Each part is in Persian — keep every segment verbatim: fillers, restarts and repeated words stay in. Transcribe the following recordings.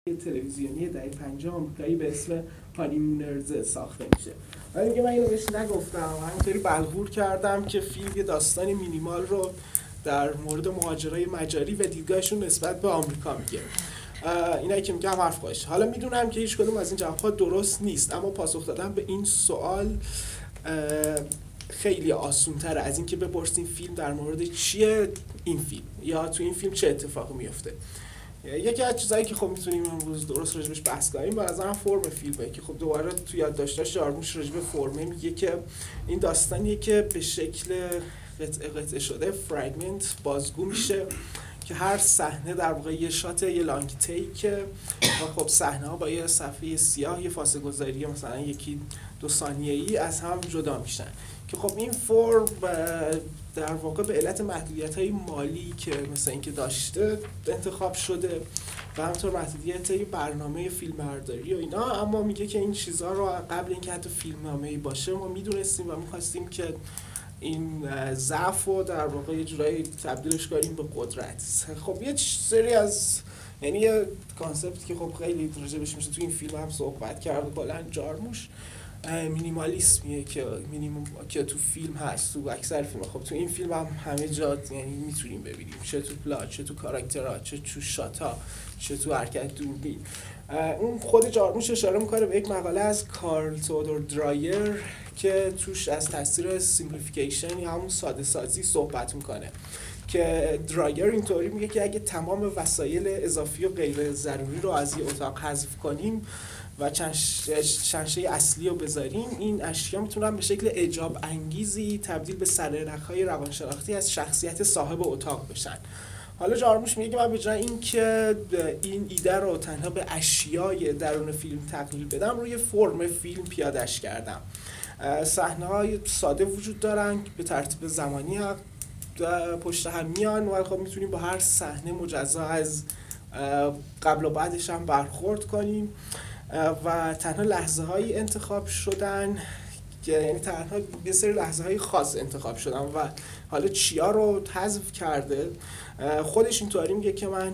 تلویزیونی دهه پنجاه آمریکایی به اسم هانیمونرز ساخته میشه. ولی میگه من اینو بهش نگفتم، همینطوری بلغور کردم که فیلم یه داستان مینیمال رو در مورد مهاجرای مجاری و دیدگاهشون نسبت به آمریکا میگه. اینایی که میگم حرف باشه. حالا میدونم که هیچ کدوم از این جواب‌ها درست نیست، اما پاسخ دادن به این سوال خیلی آسان‌تره از اینکه بپرسیم فیلم در مورد چیه، این فیلم یا تو این فیلم چه اتفاقی میفته. یکی از چیزایی که خب میتونیم امروز درست راجبش بحث کنیم به نظرم فرم فیلمه که خب دوباره تو یادداشتاش جارموش راجب فرمه میگه که این داستانیه که به شکل قطعه قطعه شده فرگمنت بازگو میشه که هر صحنه در واقع یه شات یه لانگ تیکه و خب صحنه ها با یه صفحه سیاه یه فاصله گذاری مثلا یکی دو ثانیه‌ای از هم جدا میشن که خب این فرم در واقع به علت محدودیت‌های مالی که مثلا اینکه داشته انتخاب شده و همینطور محدودیت‌های برنامه فیلمبرداری و اینا، اما میگه که این چیزها رو قبل اینکه حتی فیلمنامه‌ای باشه ما میدونستیم و می‌خواستیم که این ضعف رو در واقع یه جورایی تبدیلش کنیم به قدرت. خب یه سری از یعنی یه کانسپتی که خب خیلی راجعش میشه تو این فیلم هم صحبت کرده کلا جارموش، مینیمالیسمیه که مینیمم که تو فیلم هست، تو اکثر فیلم. خب تو این فیلم هم همه جا یعنی میتونیم ببینیم، چه تو پلات، چه تو کاراکترها، چه تو شاتا، چه تو حرکت دوربین. اون خود جارموش اشاره میکنه به یک مقاله از کارل تئودور درایر که توش از تاثیر سیمپلیفیکیشن یا همون ساده سازی صحبت میکنه که درایر اینطوری میگه که اگه تمام وسایل اضافی و غیر ضروری رو از یه اتاق حذف کنیم و چنشه اصلی رو بذاریم، این اشیا میتونن به شکل اعجاب انگیزی تبدیل به سرنخ‌های روانشناختی از شخصیت صاحب اتاق بشن. حالا جارموش میگه که من به جای این که این ایده رو تنها به اشیای درون فیلم تقلیل بدم، روی فرم فیلم پیاده‌اش کردم. صحنه‌های ساده وجود دارن به ترتیب زمانی پشت هم میان و خب میتونیم با هر صحنه مجزا از قبل و بعدش هم برخورد کنیم و تنها لحظه هایی انتخاب شدن که یعنی تنها یه سری لحظه های خاص انتخاب شدن و حالا چیا رو حذف کرده. خودش اینطوری میگه که من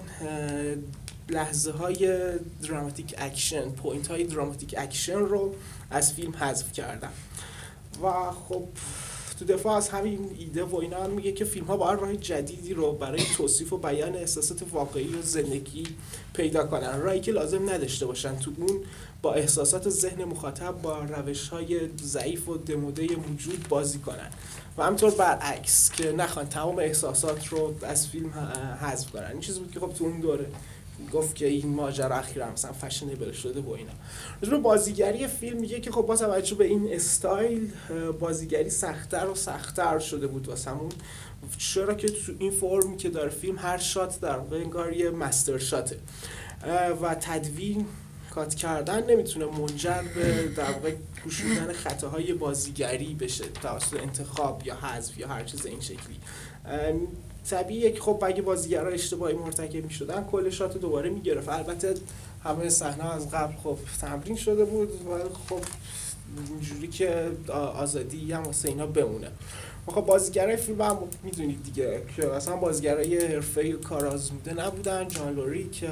لحظه های دراماتیک اکشن، پوینت های دراماتیک اکشن رو از فیلم حذف کردم و خب تو دفاع از همین ایده و اینا هم میگه که فیلم ها باید راه جدیدی رو برای توصیف و بیان احساسات واقعی و زندگی پیدا کنن، راهی که لازم نداشته باشن تو اون با احساسات ذهن مخاطب با روش های ضعیف و دموده موجود بازی کنن و همینطور برعکس که نخوان تمام احساسات رو از فیلم حذف کنن. این چیزی بود که خب تو اون دوره گفت که این ماجرا اخیرا مثلا فشنبل شده و اینا. راجع به بازیگری فیلم میگه که خب با توجه به این استایل بازیگری سخت‌تر و سخت‌تر شده بود واسمون، چرا که تو این فرمی که داره فیلم هر شات در واقع انگار یه مستر شاته و تدوین کات کردن نمیتونه منجر به در واقع پوشوندن خطاهای بازیگری بشه توسط انتخاب یا حذف یا هر چیز این شکلی. طبیعیه که خب اگه بازیگرا اشتباهی مرتکب می‌شدن کل شات دوباره میگرفت. البته همه صحنه از قبل خب تمرین شده بود و خب اینجوری که آزادی هم واسه اینا بمونه. خب بازیگرای فیلم هم میدونید دیگه که اصلا بازیگرای حرفه‌ای و کارآزموده نبودن. جان لوری که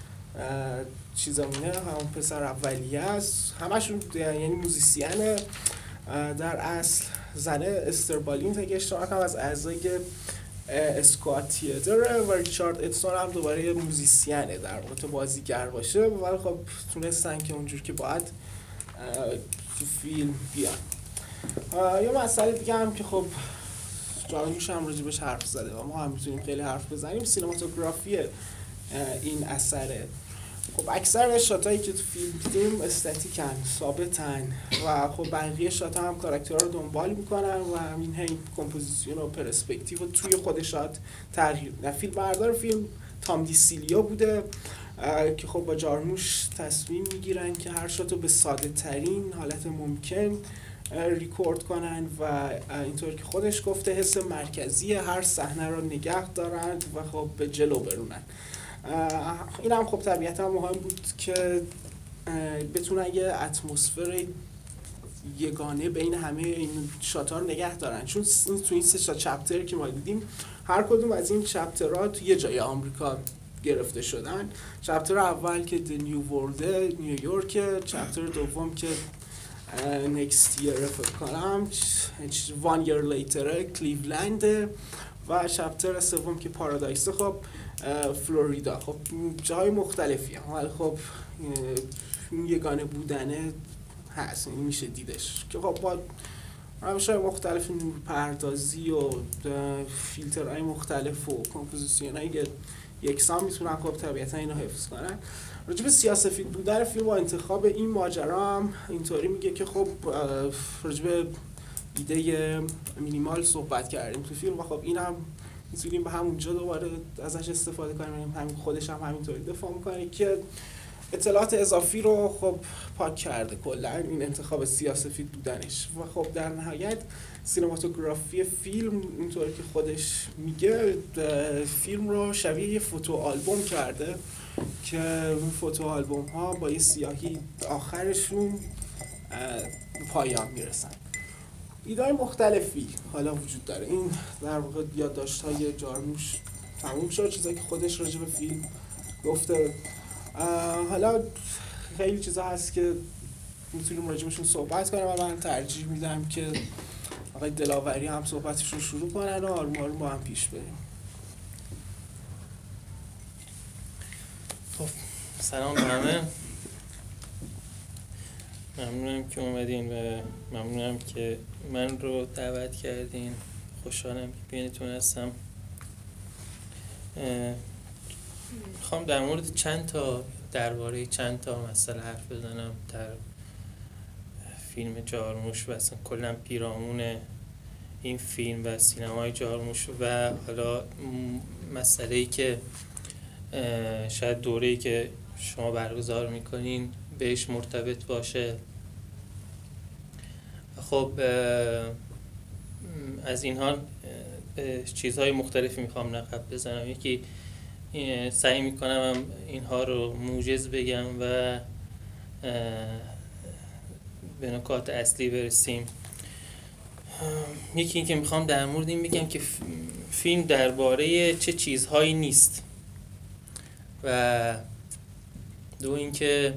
چیزامونه همون پسر اولیه است، همشون یعنی موزیسین در اصل. زنه استر بالین که اشتراک هم از اعضای اسکوات تیاتر و ریچارد ادسون هم دوباره موزیسینه در واقع تو بازیگر باشه، ولی خب تونستن که اونجور که باید تو فیلم بیان. یه مسئله دیگه هم که خب جارموش هم راجبش حرف زده و ما هم میتونیم خیلی حرف بزنیم، سینماتوگرافی این اثره. خب اکثر شاتایی که تو فیلم دیدیم استاتیکن، ثابتن و خب بقیه شات هم کاراکترها رو دنبال میکنن و همین هی کمپوزیسیون و پرسپکتیو و توی خود شات تغییر میدن. فیلم بردار فیلم تام دیسیلیو بوده که خب با جارموش تصمیم میگیرن که هر شات رو به ساده ترین حالت ممکن ریکورد کنن و اینطور که خودش گفته حس مرکزی هر صحنه رو نگه دارند و خب به جلو برونن. این هم خب طبیعتا مهم بود که بتونن یه اتمسفر یگانه بین همه این شات‌ها رو نگه دارن، چون تو این سه چپتر که ما دیدیم هر کدوم از این چپترها تو یه جای آمریکا گرفته شدن. چپتر اول که The New World نیویورک، چپتر دوم که Next Year فکر کنم One Year Later کلیولند و چپتر سوم که پارادایس خب فلوریدا. خب جای مختلفی هم، ولی خب یگانه بودنه هست، این میشه دیدش که خب با روش‌های مختلف نور پردازی و فیلترهای مختلف و کمپوزیشن‌های یکسان میتونن خب طبیعتا اینو حفظ کنن. راجع به سیاه‌سفید بودن فیلم و انتخاب این ماجرا هم اینطوری میگه که خب راجع به ایده مینیمال صحبت کردیم تو فیلم و خب اینم میتونیم به همونجا دوباره ازش استفاده کنیم. همین خودش هم همینطوری دفاع میکنه که اطلاعات اضافی رو خب پاک کرده کلا این انتخاب سیاه‌سفید بودنش. و خب در نهایت سینماتوگرافی فیلم اینطوری که خودش میگه فیلم رو شبیه یه فوتو آلبوم کرده که اون فوتو آلبوم ها با یه سیاهی آخرشون به پایان میرسن. ایده‌های مختلفی حالا وجود داره. این در واقع یادداشت‌های جارموش تموم شد، چیزایی که خودش راجع به فیلم گفته. حالا خیلی چیزا هست که میتونیم راجبشون صحبت کنیم و من ترجیح میدم که آقای دلاوری هم صحبتشون شروع کنن و آروم آروم با هم پیش بریم. خب سلام به همه، ممنونم که اومدین و ممنونم که من رو دعوت کردین. خوشحالم که بینتون هستم. میخوام در مورد چند تا درباره چند تا مسئله حرف بزنم در فیلم جارموش و اصلا کلا پیرامون این فیلم و سینمای جارموش و حالا مسئله‌ای که شاید دوره‌ای که شما برگزار میکنین بهش مرتبط باشه. خب از اینها چیزهای مختلفی میخوام نقب بزنم. یکی سعی میکنم اینها رو موجز بگم و به نکات اصلی برسیم. یکی این که میخوام در مورد این بگم که فیلم درباره چه چیزهایی نیست و دو این که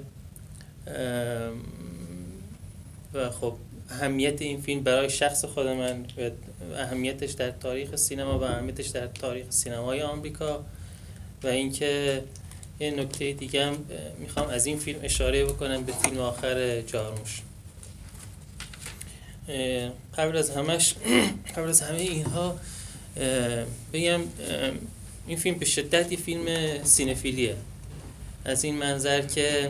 و خب اهمیت این فیلم برای شخص خود من و اهمیتش در تاریخ سینما و اهمیتش در تاریخ سینمای آمریکا و اینکه یه نکته دیگه هم میخوام از این فیلم اشاره بکنم به فیلم آخر جارموش. قبل از همش قبل از همه اینها بگم این فیلم به شدت یه فیلم سینفیلیه، از این منظر که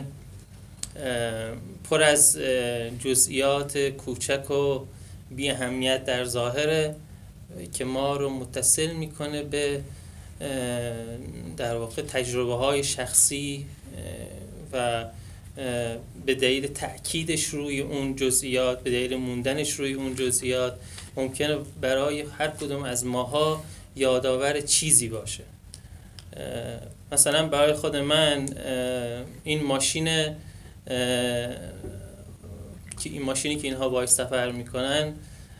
پر از جزئیات کوچک و بی اهمیت در ظاهره که ما رو متصل میکنه به در واقع تجربه های شخصی و به دلیل تأکیدش روی اون جزئیات، به دلیل موندنش روی اون جزئیات ممکنه برای هر کدوم از ماها یادآور چیزی باشه. مثلا برای خود من این ماشین که این ماشینی که اینها باهاش سفر میکنن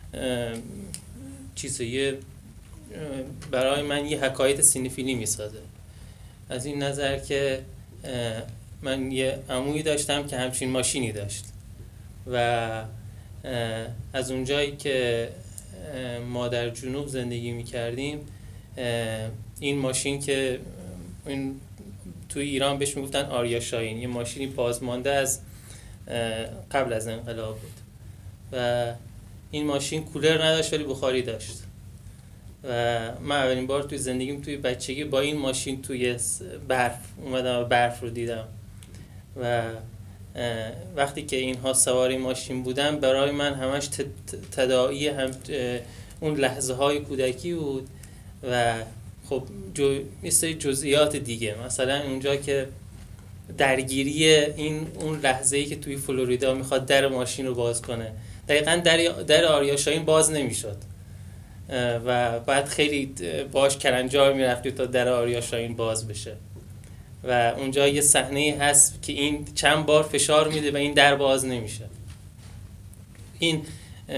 چیزیه برای من یه حکایت سینفیلی میسازه، از این نظر که من یه عمویی داشتم که همچین ماشینی داشت و از اونجایی که ما در جنوب زندگی میکردیم این ماشین که این توی ایران بهش میگفتن آریا شاهین، یه ماشینی بازمانده از قبل از انقلاب بود و این ماشین کولر نداشت ولی بخاری داشت و من اولین بار توی زندگیم توی بچگی با این ماشین توی برف اومدم و برف رو دیدم و وقتی که اینها سواری ماشین بودن برای من همش تداعی هم اون لحظه های کودکی بود و خب جو مثل جزئیات دیگه، مثلا اونجا که درگیری این اون لحظه‌ای که توی فلوریدا میخواد در ماشین رو باز کنه، دقیقاً در در آریا شاهین باز نمیشد و بعد خیلی باش کلنجار میرفتی تا در آریا شاهین باز بشه و اونجا یه صحنه هست که این چند بار فشار میده و این در باز نمیشه. این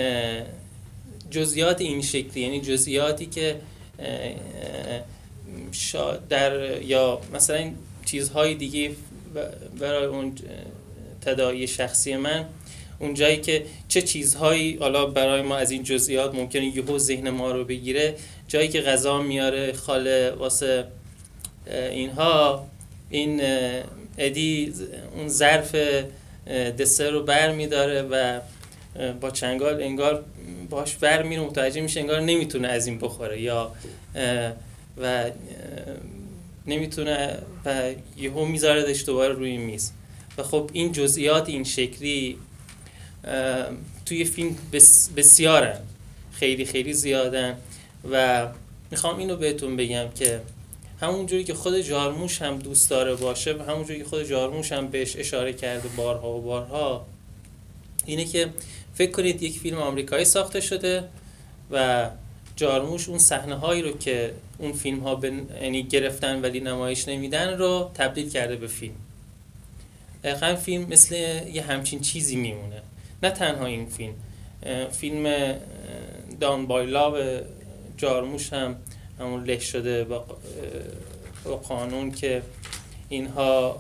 جزئیات این شکلی، یعنی جزئیاتی که شا در یا مثلا چیزهای دیگه برای اون تداعی شخصی من، اون جایی که چه چیزهایی حالا برای ما از این جزئیات ممکنه یهو ذهن ما رو بگیره، جایی که غذا میاره خاله واسه اینها، این ادی اون ظرف دسر رو بر میداره و با چنگال انگار باش بر میره، متوجه میشه انگار نمیتونه از این بخوره یا و نمیتونه و یهو میذاردش دوباره روی میز. و خب این جزئیات این شکلی توی فیلم بس بسیارن، خیلی خیلی زیادن و میخوام اینو بهتون بگم که همونجوری که خود جارموش هم دوست داره باشه و همونجوری که خود جارموش هم بهش اشاره کرده بارها و بارها، اینه که فکر کنید یک فیلم آمریکایی ساخته شده و جارموش اون صحنه هایی رو که اون فیلم ها به یعنی گرفتن ولی نمایش نمیدن رو تبدیل کرده به فیلم. دقیقاً فیلم مثل یه همچین چیزی میمونه. نه تنها این فیلم، فیلم دان بای لاو جارموش هم همون له شده با قانون که اینها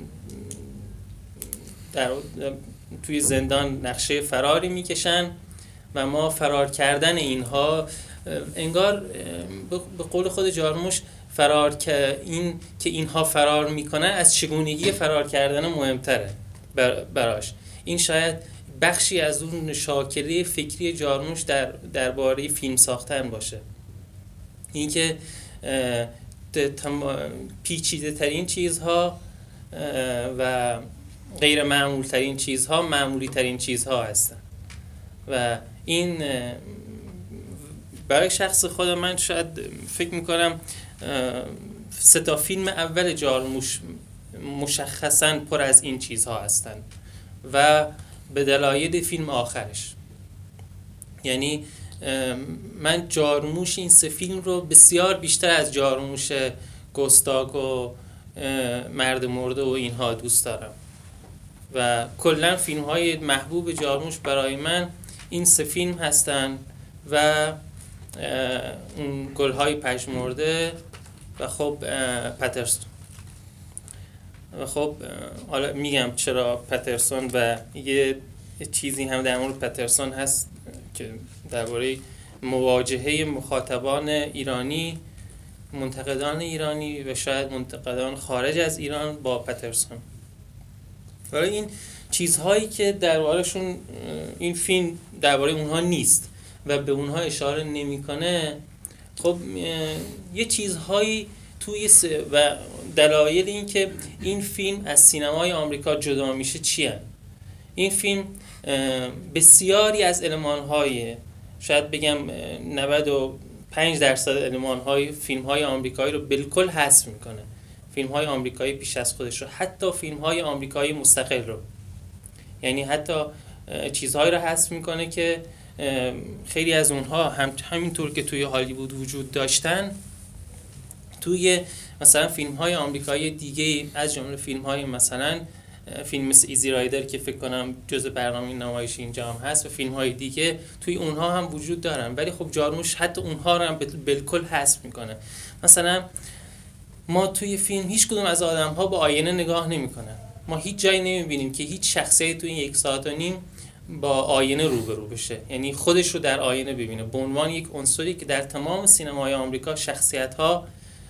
در توی زندان نقشه فراری میکشن و ما فرار کردن اینها انگار به قول خود جارموش فرار که این که اینها فرار میکنن از چگونگی فرار کردن مهمتره براش. این شاید بخشی از اون شاکله فکری جارموش در درباره فیلم ساختن باشه، این که پیچیده ترین چیزها و غیر معمول ترین چیزها معمولی ترین چیزها هستن و این برای شخص خود من شاید فکر میکنم سه تا فیلم اول جارموش مشخصاً پر از این چیزها هستن و به دلایل فیلم آخرش. یعنی من جارموش این سه فیلم رو بسیار بیشتر از جارموش گستاگ و مرد مرده و اینها دوست دارم و کلا فیلم های محبوب جارموش برای من این سه فیلم هستن و اون گل‌های پژمرده و خب پترسون. و خب حالا میگم چرا پترسون و یه چیزی هم در مورد پترسون هست که درباره مواجهه مخاطبان ایرانی، منتقدان ایرانی و شاید منتقدان خارج از ایران با پترسون. ولی این چیزهایی که دربارهشون این فیلم درباره اونها نیست و به اونها اشاره نمیکنه، خب یه چیزهایی توی و دلایل این که این فیلم از سینمای آمریکا جدا میشه چی هست؟ این فیلم بسیاری از المان‌های شاید بگم نود و پنج درصد المان‌های فیلم‌های آمریکایی رو بالکل حذف میکنه. فیلم‌های آمریکایی پیش از خودش رو، حتی فیلم‌های آمریکایی مستقل رو، یعنی حتی چیزهایی رو حذف میکنه که خیلی از اونها هم همینطور که توی هالیوود وجود داشتن توی مثلا فیلم‌های آمریکایی دیگه، از جمله فیلم‌های مثلا فیلم مثل ایزی رایدر که فکر کنم جزء برنامه نمایشی اینجا هم هست و فیلم‌های دیگه توی اونها هم وجود دارن، ولی خب جارموش حتی اونها رو هم بالکل حذف میکنه. مثلا ما توی فیلم هیچ کدوم از آدم‌ها با آینه نگاه نمی‌کنن. ما هیچ جایی نمی‌بینیم که هیچ شخصیتی توی یک ساعت و نیم با آینه روبرو بشه، یعنی خودش رو در آینه ببینه. به عنوان یک عنصری که در تمام سینمای آمریکا شخصیت‌ها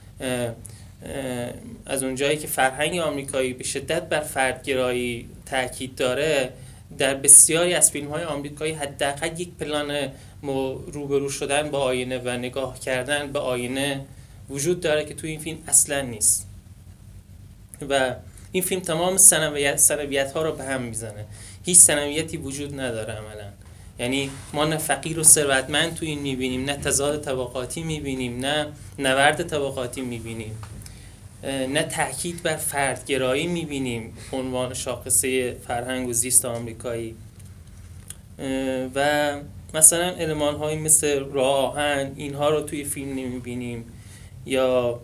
از اونجایی که فرهنگ آمریکایی به شدت بر فردگرایی تاکید داره، در بسیاری از فیلم‌های آمریکایی حداقل یک پلان روبرو شدن با آینه و نگاه کردن به آینه وجود داره که توی این فیلم اصلا نیست و این فیلم تمام ثانویت ثانویت‌ها رو به هم میزنه. هیچ ثانویتی وجود نداره عملاً. یعنی ما نه فقیر و ثروتمند توی این می‌بینیم، نه تضاد طبقاتی می‌بینیم، نه نبرد طبقاتی می‌بینیم، نه تاکید بر فردگرایی می‌بینیم به عنوان شاخصه فرهنگ و زیست آمریکایی. و مثلا المان‌هایی مثل راه آهن اینها رو توی فیلم نمی‌بینیم، یا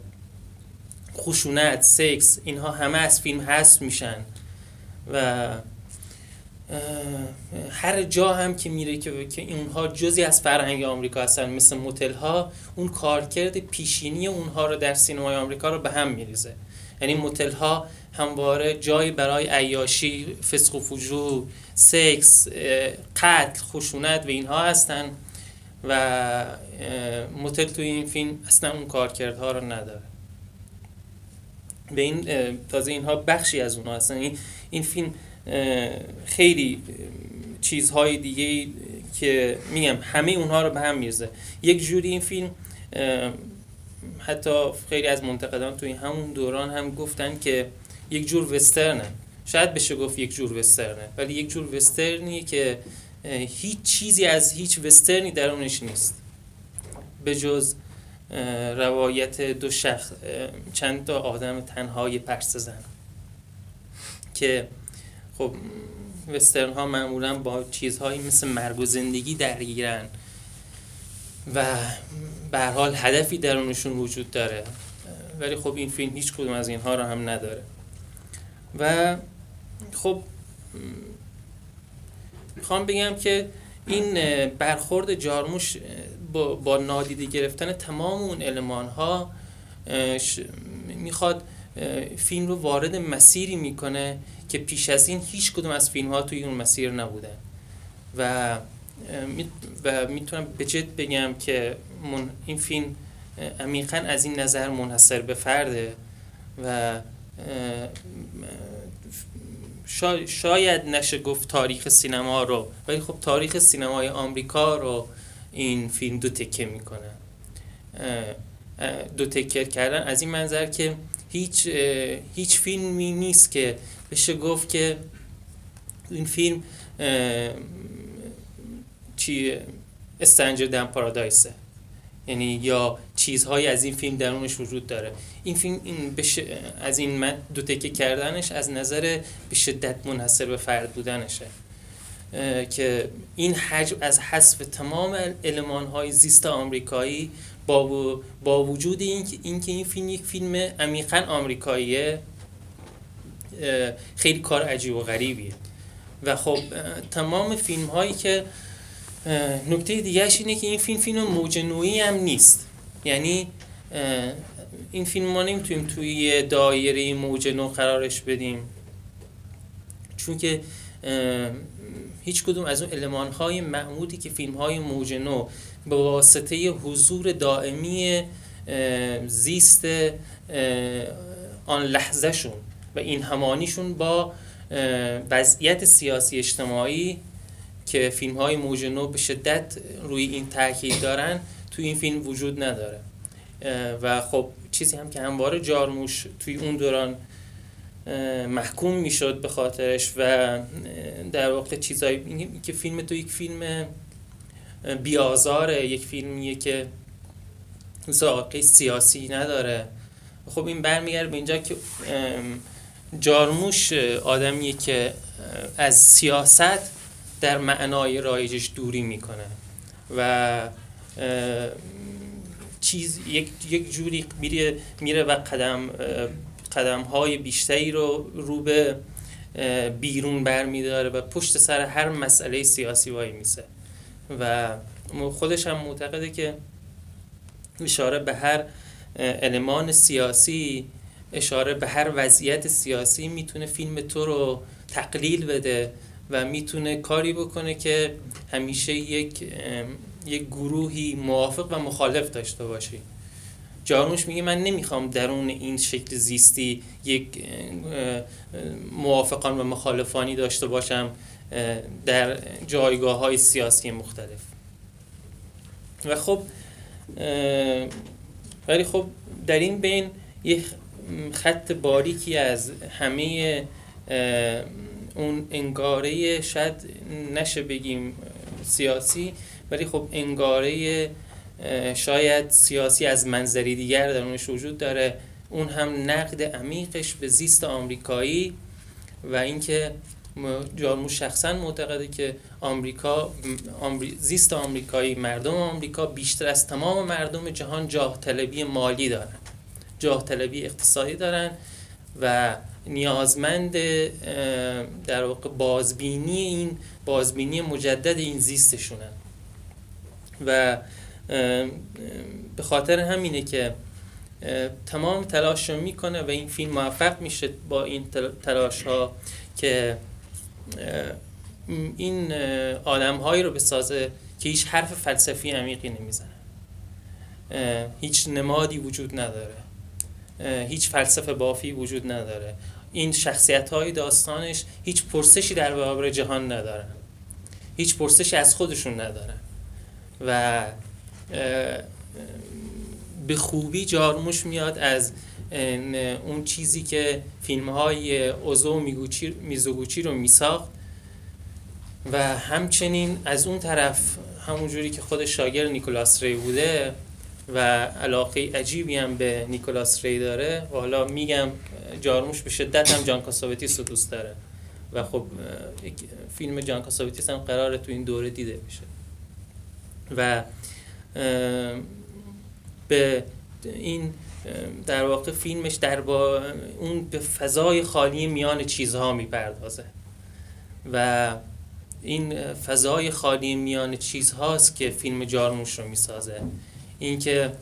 خشونت، سکس، اینها همه از فیلم حذف میشن و هر جا هم که میره که که اونها جزئی از فرهنگ آمریکا هستن، مثل موتل ها، اون کارکرد پیشینی اونها رو در سینمای آمریکا رو به هم میریزه. یعنی موتل ها همواره جایی برای عیاشی، فسق و فجور، سکس، قتل، خشونت و اینها هستن و موتل توی این فیلم اصلا اون کارکردها رو نداره. به این تازه اینها بخشی از اونها هستن. این این فیلم خیلی چیزهای دیگه که میگم همه اونها رو به هم میرزه. یک جوری این فیلم، حتی خیلی از منتقدان توی همون دوران هم گفتن که یک جور وسترنه. شاید بشه گفت یک جور وسترنه، ولی یک جور وسترنیه که هیچ چیزی از هیچ وسترنی درونش نیست به جز روایت دو شخص، چند تا آدم تنهای پرسه زن، که خب وسترن ها معمولا با چیزهایی مثل مرگ و زندگی درگیرن و به هر حال هدفی درونشون وجود داره، ولی خب این فیلم هیچ کدوم از اینها رو هم نداره. و خب میخوام بگم که این برخورد جارموش با, با نادیده گرفتن تمام اون المان ها میخواد فیلم رو وارد مسیری میکنه که پیش از این هیچ کدوم از فیلم ها توی اون مسیر نبودن و و میتونم به جد بگم که من این فیلم عمیقاً از این نظر منحصر به فرده و شاید نشه گفت تاریخ سینما رو، ولی خب تاریخ سینمای آمریکا رو این فیلم دو تکه میکنه. دو تکه کردن از این منظر که هیچ هیچ فیلمی نیست که بشه گفت که این فیلم چی استرنجر دن پارادایسه، یعنی یا چیزهایی از این فیلم درونش وجود داره. این فیلم این بشه از این من دو تکه کردنش از نظر به شدت منحصر به فرد بودنشه که این حجم از حذف تمام المان‌های زیست آمریکایی با با وجود اینکه این این فیلم یک فیلم عمیقاً آمریکاییه، خیلی کار عجیب و غریبیه. و خب تمام فیلم هایی که نکته دیگه‌اش اینه که این فیلم فیلم موج نوعی هم نیست، یعنی این فیلم ما نمیتونیم توی دایره موج نو قرارش بدیم، چون که هیچ کدوم از اون المان‌های معمولی که فیلم‌های موج نو به واسطه حضور دائمی زیست آن لحظه‌شون و این همانیشون با وضعیت سیاسی اجتماعی که فیلم‌های موج نو به شدت روی این تاکید دارن توی این فیلم وجود نداره. و خب چیزی هم که همواره جارموش توی اون دوران محکوم میشد به خاطرش و در واقع چیزایی که فیلم تو یک فیلم بیازاره، یک فیلمیه که ذائقه سیاسی نداره. خب این برمیگرده به اینجا که جارموش آدمیه که از سیاست در معنای رایجش دوری میکنه و چیز یک یک جوری میره میره و قدم قدم های بیشتری رو رو به بیرون برمیداره و پشت سر هر مسئله سیاسی وای میسه و خودش هم معتقده که اشاره به هر المان سیاسی، اشاره به هر وضعیت سیاسی میتونه فیلم تو رو تقلیل بده و میتونه کاری بکنه که همیشه یک یک گروهی موافق و مخالف داشته باشی. جارموش میگه من نمیخوام درون این شکل زیستی یک موافقان و مخالفانی داشته باشم در جایگاه‌های سیاسی مختلف. و خب ولی خب در این بین یک خط باریکی از همه اون انگاره، شاید نشه بگیم سیاسی، ولی خب انگاره شاید سیاسی از منظری دیگر درونش وجود داره، اون هم نقد عمیقش به زیست آمریکایی و اینکه جارموش شخصا معتقده که آمریکا آمری... زیست آمریکایی، مردم آمریکا بیشتر از تمام مردم جهان جاه طلبی مالی دارن، جاه طلبی اقتصادی دارن و نیازمند در واقع بازبینی این بازبینی مجدد این زیستشونن و به خاطر همینه که تمام تلاش رو میکنه و این فیلم موفق میشه با این تلاش ها که این آدم هایی رو بسازه که هیچ حرف فلسفی عمیقی نمیزنه، هیچ نمادی وجود نداره، هیچ فلسفه بافی وجود نداره. این شخصیت های داستانش هیچ پرسشی در برابر جهان ندارن، هیچ پرسشی از خودشون ندارن و به خوبی جارموش میاد از اون چیزی که فیلم های اوزو میزوگوچی رو میساخت و همچنین از اون طرف همونجوری که خود شاگرد نیکولاس ری بوده و علاقه عجیبی هم به نیکولاس ری داره و حالا میگم جارموش به شدت هم جان کاساوتیس رو دوست داره و خب فیلم جان کاساوتیس هم قراره تو این دوره دیده بشه و به این در واقع فیلمش در با اون به فضای خالی میان چیزها میپردازه و این فضای خالی میان چیزهاست که فیلم جارموش رو میسازه. این که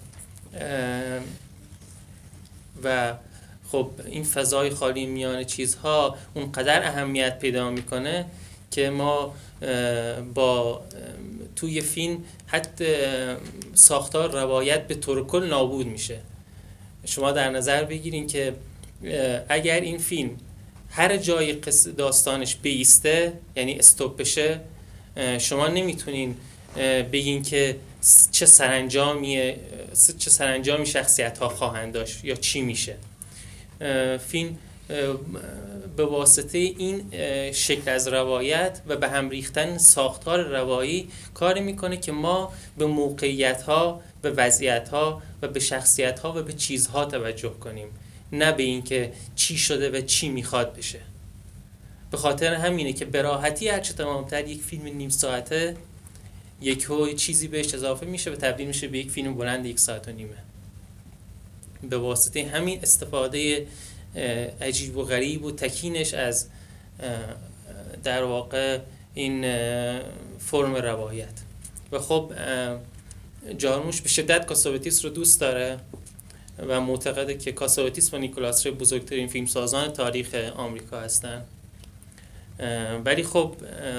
و خب این فضای خالی میان چیزها اونقدر اهمیت پیدا میکنه که ما با توی فیلم حتی ساختار روایت به طور کل نابود میشه. شما در نظر بگیرین که اگر این فیلم هر جای قصه داستانش بیسته، یعنی استوب بشه، شما نمیتونین بگین که چه سرانجامی چه سرانجامی شخصیت ها خواهند داشت یا چی میشه. فیلم به واسطه این شکل از روایت و به هم ریختن ساختار روایی کاری میکنه که ما به موقعیت ها، به وضعیت ها و به شخصیت ها و به چیزها توجه کنیم، نه به این که چی شده و چی میخواد بشه. به خاطر همینه که به راحتی هرچه تمامتر یک فیلم نیم ساعته یک های چیزی بهش اضافه میشه و تبدیل میشه به یک فیلم بلند یک ساعت و نیمه. به واسطه همین استفاده عجیب و غریب و تکینش از در واقع این فرم روایت. و خب جارموش به شدت کاساوتیس رو دوست داره و معتقده که کاساوتیس و نیکولاس ری بزرگترین فیلمسازان تاریخ آمریکا هستن، ولی خب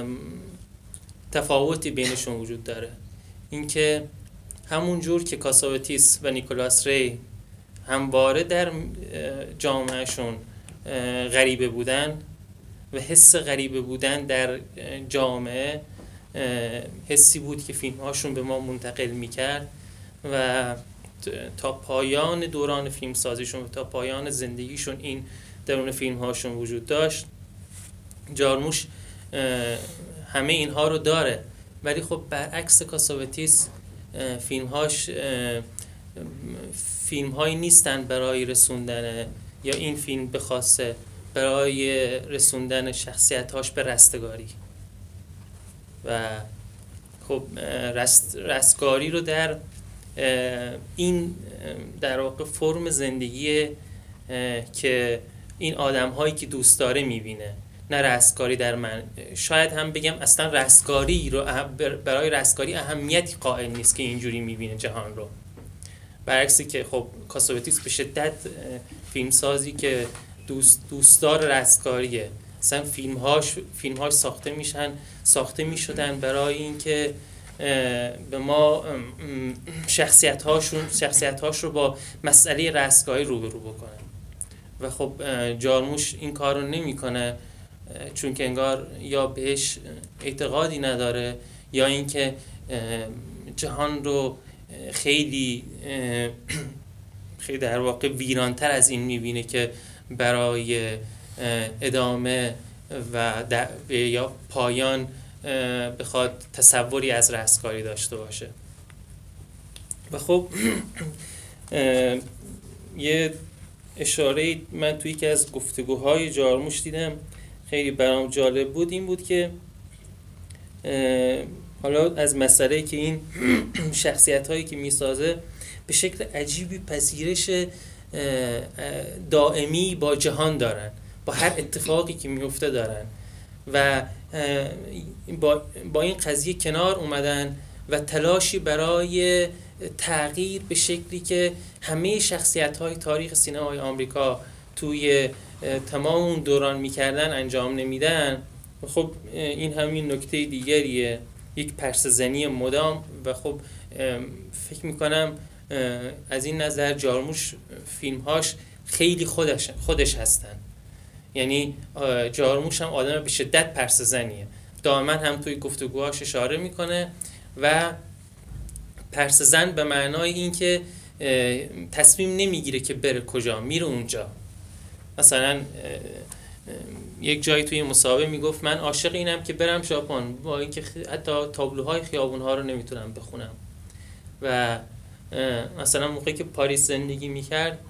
تفاوتی بینشون وجود داره. اینکه همون جور که کاساوتیس و نیکولاس ری همواره در جامعهشون غریبه بودن و حس غریبه بودن در جامعه حسی بود که فیلم هاشون به ما منتقل میکرد و تا پایان دوران فیلم سازیشون و تا پایان زندگیشون این درون فیلم هاشون وجود داشت. جارموش همه اینها رو داره، ولی خب برعکس کاساوتیس فیلم هاش فیلم هایی نیستن برای رسوندن، یا این فیلم بخواسته برای رسوندن شخصیت هاش به رستگاری و خب رست رستگاری رو در این در واقع فرم زندگی که این آدم هایی که دوست داره میبینه، نه رستگاری در من. شاید هم بگم اصلا رستگاری رو برای رستگاری اهمیتی قائل نیست که اینجوری میبینه جهان رو، برعکسی که خب کاساوتیس به شدت فیلمسازی که دوست دوستدار رستگاریه. مثلا فیلمهاش فیلمهاش ساخته میشن ساخته میشدن برای اینکه به ما شخصیت‌هاشون شخصیت‌هاش رو با مسئله رستگاری روبرو بکنن و خب جارموش این کار رو نمی‌کنه، چون که انگار یا بهش اعتقادی نداره یا اینکه جهان رو خیلی خیلی در واقع ویرانتر از این می‌بینه که برای ادامه و یا پایان بخواد تصوری از رستگاری داشته باشه. و خب یه اشاره من توی یکی از گفتگوهای جارموش دیدم خیلی برام جالب بود، این بود که حالا از مسئله که این شخصیت هایی که میسازه به شکل عجیبی پذیرش دائمی با جهان دارن با هر اتفاقی که میفته دارن و با, با این قضیه کنار اومدن و تلاشی برای تغییر به شکلی که همه شخصیت‌های تاریخ سینمای آمریکا توی تمام اون دوران میکردن انجام نمیدن. خب این همین نکته دیگریه، یک پرسه‌زنی مدام. و خب فکر میکنم از این نظر جارموش فیلمهاش خیلی خودش خودش هستن. یعنی جارموش هم آدم به شدت پرسه‌زنیه، دائما هم توی گفتگوهاش اشاره میکنه و پرسه‌زن به معنای این که تصمیم نمیگیره که بره کجا، میره اونجا. مثلا یک جایی توی مصاحبه میگفت من عاشق اینم که برم ژاپن، با اینکه حتی تابلوهای خیابون‌ها رو نمیتونم بخونم. و مثلا موقعی که پاریس زندگی میکرد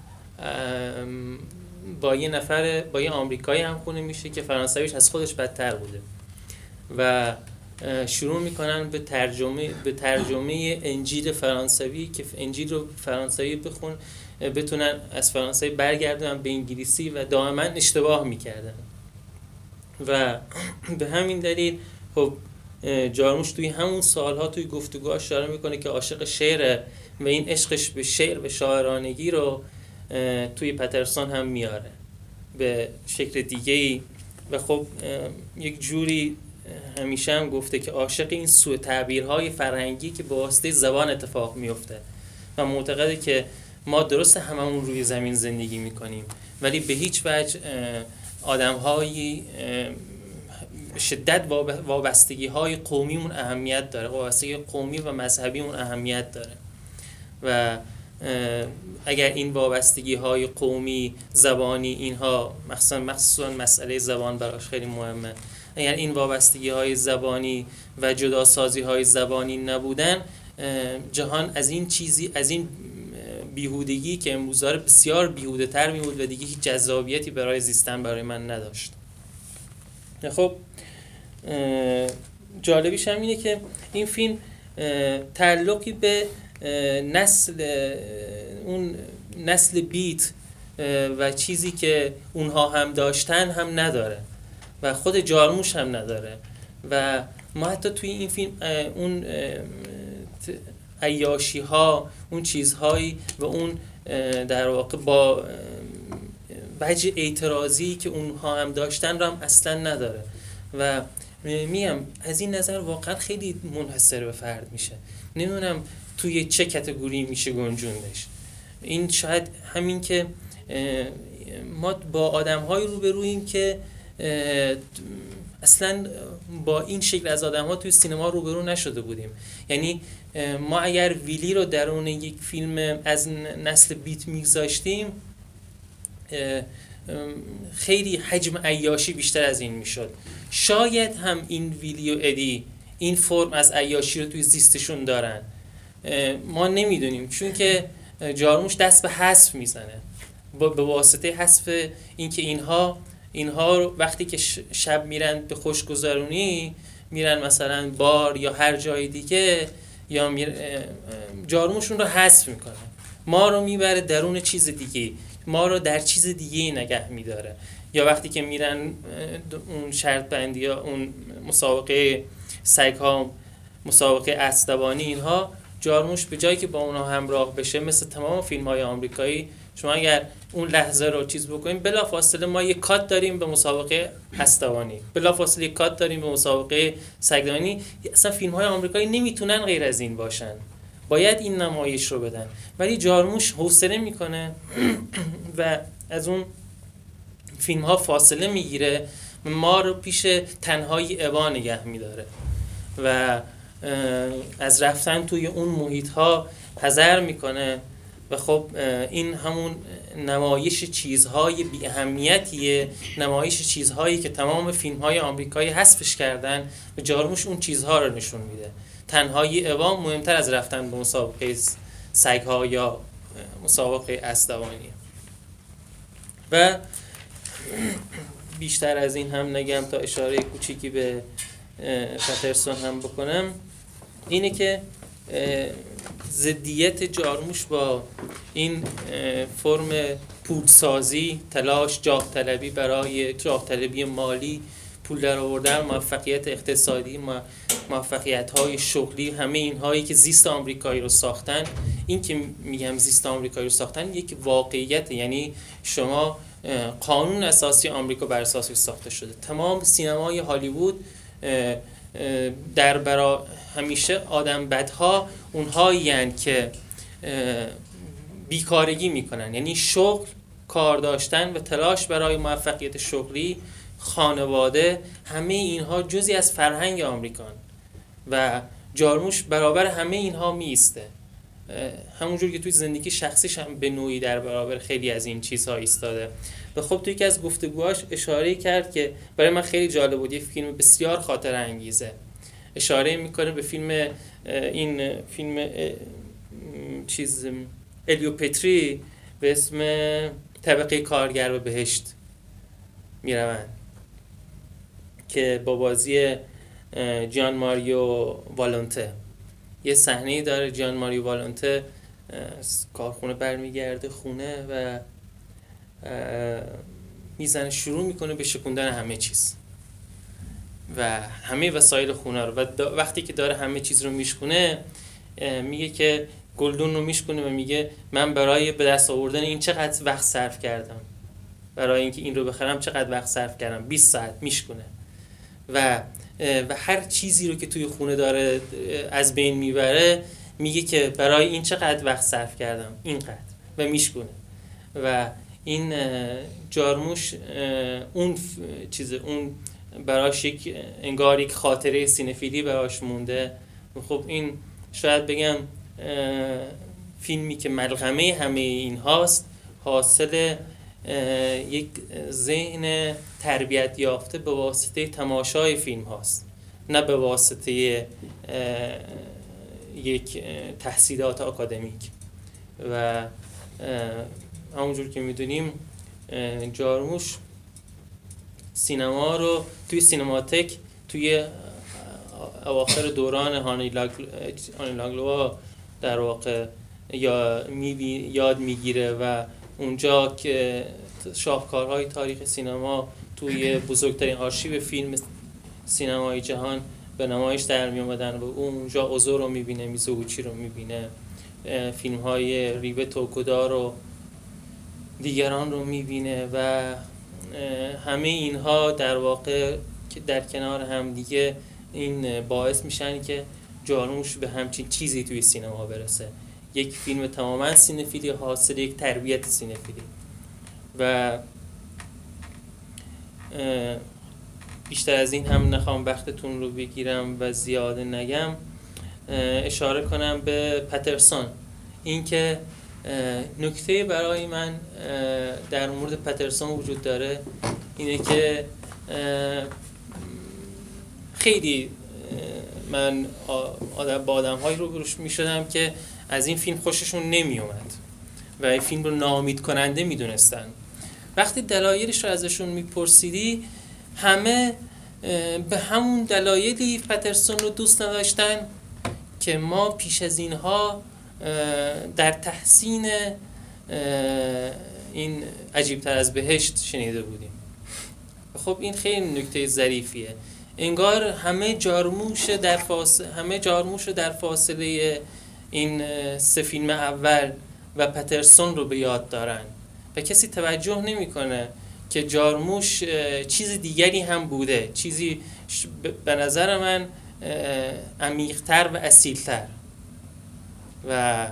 با یه نفر با یه آمریکایی هم خونه میشه که فرانسویش از خودش بدتر بوده و شروع میکنن به ترجمه به ترجمه انجیل فرانسوی که انجیل رو فرانسوی بخون بتونن از فرانسوی برگردونن به انگلیسی و دائما اشتباه میکردن. و به همین دلیل خب جارموش توی همون سالها توی گفتگوهاش اشاره میکنه که عاشق شعره و این عشقش به شعر و شاعرانگی رو توی پترسون هم میاره به شکل دیگه‌ای. و خب یک جوری همیشه هم گفته که عاشق این سوء تعبیرهای فرهنگی که به واسطه زبان اتفاق میفته و معتقده که ما درست هممون روی زمین زندگی میکنیم ولی به هیچ وجه آدم‌های شدت وابستگی‌های قومیمون اهمیت داره، وابستگی قومی و مذهبیمون اهمیت داره و اگر این وابستگی‌های قومی، زبانی، اینها مخصوصا مخصوصا مسئله زبان براش خیلی مهمه، اگر این وابستگی‌های زبانی و جداسازی‌های زبانی نبودن، جهان از این چیزی از این بیهودگی که امروز داره بسیار بیهوده تر می بود و دیگه هیچ جذابیتی برای زیستن برای من نداشت. خب جالبیش هم اینه که این فیلم تعلقی به نسل اون نسل بیت و چیزی که اونها هم داشتن هم نداره و خود جارموش هم نداره و ما حتی توی این فیلم اون عیاشی ها، اون چیزهایی و اون در واقع با وجه اعتراضی که اونها هم داشتن رو هم اصلا نداره و میم از این نظر واقعا خیلی منحصر به فرد میشه. نمیدونم توی چه کاتگوری میشه گنجوندش. این شاید همین که ما با آدم‌هایی روبرویم که اصلا با این شکل از آدم‌ها توی سینما روبرو نشده بودیم. یعنی ما اگر ویلی رو درون یک فیلم از نسل بیت میگذاشتیم خیلی حجم عیاشی بیشتر از این میشد. شاید هم این ویلی و ادی این فرم از عیاشی رو توی زیستشون دارن، ما نمیدونیم، چون که جارموش دست به حذف میزنه به واسطه حذف اینکه اینها اینها وقتی که شب میرن به خوشگذرونی، میرن مثلا بار یا هر جای دیگه، یا میر... جارموشون رو حذف میکنه، ما رو میبره درون چیز دیگه، ما رو در چیز دیگه نگه میداره. یا وقتی که میرن اون شرط بندی ها، اون مسابقه سگ ها، مسابقه اسدبانی، اینها جارموش به جایی که با اونها همراه بشه، مثل تمام فیلم های آمریکایی، شما اگر اون لحظه رو چیز بکنیم، بلافاصله ما یک کات داریم به مسابقه اسدبانی، بلافاصله یک کات داریم به مسابقه سگدانی. اصلا فیلم های آمریکایی نمیتونن غیر از این باشن، باید این نمایش رو بدن. ولی جارموش حوصله میکنه و از اون فیلم ها فاصله میگیره، ما رو پیش تنهایی اوا نگه میداره و از رفتن توی اون محیط ها حذر میکنه. و خب این همون نمایش چیزهای بی اهمیتیه، نمایش چیزهایی که تمام فیلم های آمریکایی حذفش کردن و جارموش اون چیزها رو نشون میده. تنهایی اوا مهمتر از رفتن به مسابقه سگ ها یا مسابقه اسدبانی. و بیشتر از این هم نگم تا اشاره کوچیکی به پترسون هم بکنم، اینه که ضدیت جارموش با این فرم پولسازی، تلاش، جاه طلبی برای جاه طلبی مالی، پول در آوردن، موفقیت اقتصادی، موفقیت‌های شغلی، همه اینهایی که زیست آمریکایی رو ساختن. این که میگم زیست آمریکایی رو ساختن یک واقعیت، یعنی شما قانون اساسی آمریکا بر اساسش ساخته شده. تمام سینمای هالیوود در برا همیشه آدم بدها اونهایی هستند که بیکارگی میکنن، یعنی شغل، کار داشتن و تلاش برای موفقیت شغلی، خانواده، همه اینها جزئی از فرهنگ آمریکان و جارموش برابر همه اینها میسته. همونجور که توی زندگی شخصیش هم به نوعی در برابر خیلی از این چیزها ایستاده. و خب توی یکی از گفتگوهاش اشاره کرد که برای من خیلی جالب بود، یه فیلم بسیار خاطره انگیزه. اشاره میکنه به فیلم، این فیلم چیز الیوپتری به اسم طبقه کارگر به بهشت میروند که با بازی جان ماریو والونته. یه صحنه‌ای داره جان ماریو والونته از کارخونه برمیگرده خونه و میزنه شروع میکنه به شکوندن همه چیز و همه وسایل خونه رو، و وقتی که داره همه چیز رو میشکونه میگه که گلدون رو میشکونه و میگه من برای به دست آوردن این چقدر وقت صرف کردم، برای اینکه این رو بخرم چقدر وقت صرف کردم، بیست ساعت میشکونه و و هر چیزی رو که توی خونه داره از بین میبره میگه که برای این چقدر وقت صرف کردم، اینقدر، و میشکونه. و این جارموش اون چیز اون براش یک انگار یک خاطره سینفیلی براش مونده. خب این شاید بگم فیلمی که ملغمه همه این هاست، حاصل یک ذهن تربیت یافته به واسطه تماشای فیلم هاست، نه به واسطه یک تحصیلات آکادمیک. و همونجور که میدونیم جارموش سینما رو توی سینماتک توی اواخر دوران هانی لاگلوا در واقع یا یاد میگیره و اونجا که شاهکارهای تاریخ سینما توی بزرگترین آرشیو فیلم سینمای جهان به نمایش در می اومدن و اونجا اوزو رو میبینه، میزوگوچی رو میبینه، فیلم های ریبه توکودا رو، دیگران رو میبینه و همه اینها در واقع در کنار هم دیگه این باعث میشن که جارموش به همچین چیزی توی سینما برسه. یک فیلم تماما سینفیلی، حاصل یک تربیت سینفیلی. و بیشتر از این هم نخوام وقتتون رو بگیرم و زیاده نگم، اشاره کنم به پترسون. این که نکته برای من در مورد پترسون وجود داره اینه که خیلی من با آدم هایی رو بروش می شدم که از این فیلم خوششون نمی اومد و این فیلم رو ناامید کننده می دونستن. وقتی دلایلش رو ازشون می پرسیدی، همه به همون دلایلی پترسون رو دوست نداشتن که ما پیش از اینها در تحسین این عجیبتر از بهشت شنیده بودیم. خب این خیلی نکته ظریفیه. انگار همه جارموش در فاصله همه جارموش در فاصله این سه فیلم اول و پترسون رو به یاد دارن و کسی توجه نمیکنه که جارموش چیز دیگری هم بوده، چیزی به نظر من عمیق‌تر و اصیل‌تر. و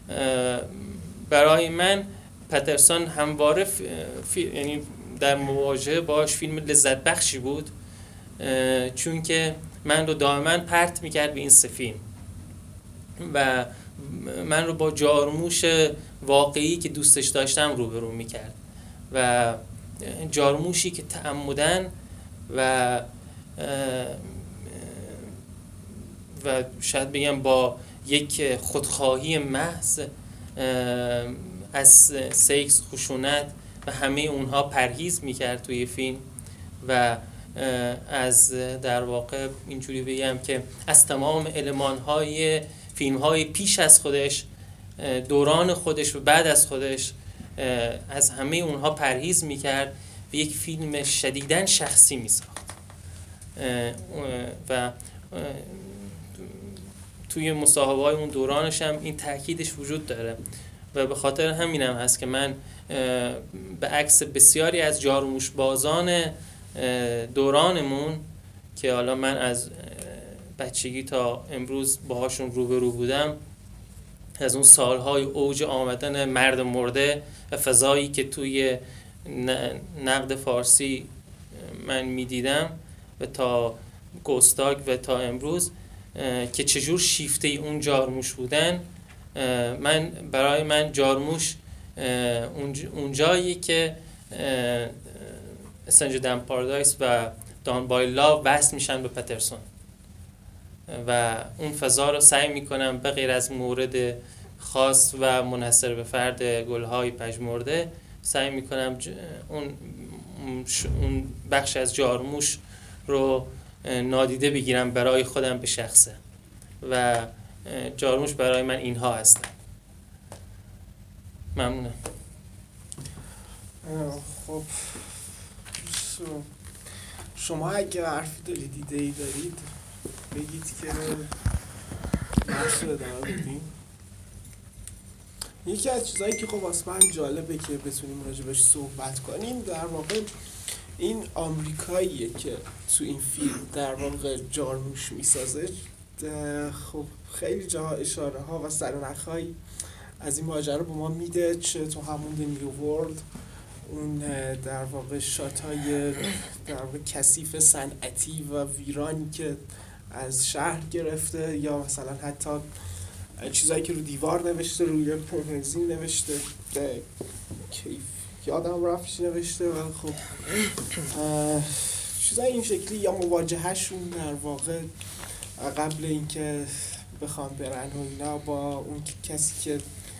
برای من پترسون همواره فی... یعنی در مواجهه باش فیلم لذت بخشی بود، چون که من رو دائما پرت میکرد به این سه فیلم و من رو با جارموش واقعی که دوستش داشتم روبرو میکرد و جارموشی که تعمدن و و شاید بگم با یک خودخواهی محض از سکس، خشونت و همه اونها پرهیز میکرد توی فیلم و از در واقع اینجوری بگم که از تمام المان‌های فیلم‌های پیش از خودش، دوران خودش و بعد از خودش از همه اونها پرهیز میکرد و یک فیلم شدیداً شخصی میساخت و توی مصاحبه‌های اون دورانش هم این تأکیدش وجود داره و به خاطر همینم هست که من به عکس بسیاری از جارموش بازان دورانمون که حالا من از بچگی تا امروز باهاشون روبرو بودم، از اون سالهای اوج آمدن مرد مرده و فضایی که توی نقد فارسی من میدیدم و تا گستاک و تا امروز که چجور شیفته اون جارموش بودن، من برای من جارموش اون جایی که استرنجر دن پارادایس و دان بای لا وصل میشن به پترسون و اون فضا رو سعی میکنم به غیر از مورد خاص و منحصر به فرد گلهای پژمرده سعی میکنم اون اون بخش از جارموش رو نادیده بگیرم برای خودم به شخصه و جارموش برای من اینها هستن. ممنونم. خب شما اگه حرفی دارید ایده ای دارید بگید که بحث رو ادامه بدیم. یکی از چیزایی که خب واسه من جالبه که بتونیم راجبش صحبت کنیم در واقع این آمریکاییه که تو این فیلم در واقع جارموش میسازه. خب خیلی جاها اشاره ها و سرنخ‌هایی از این ماجرا به ما میده، چه تو همون نیو ورلد اون در واقع شات‌های در واقع کثیف صنعتی و ویرانی که از شهر گرفته، یا مثلا حتی چیزایی که رو دیوار نوشته، روی پرهنزین نوشته، کیف یادم رفتش نوشته و خب چیزای این شکلی، یا مواجههشون در واقع قبل اینکه بخوام برن و اینا با اون کسی که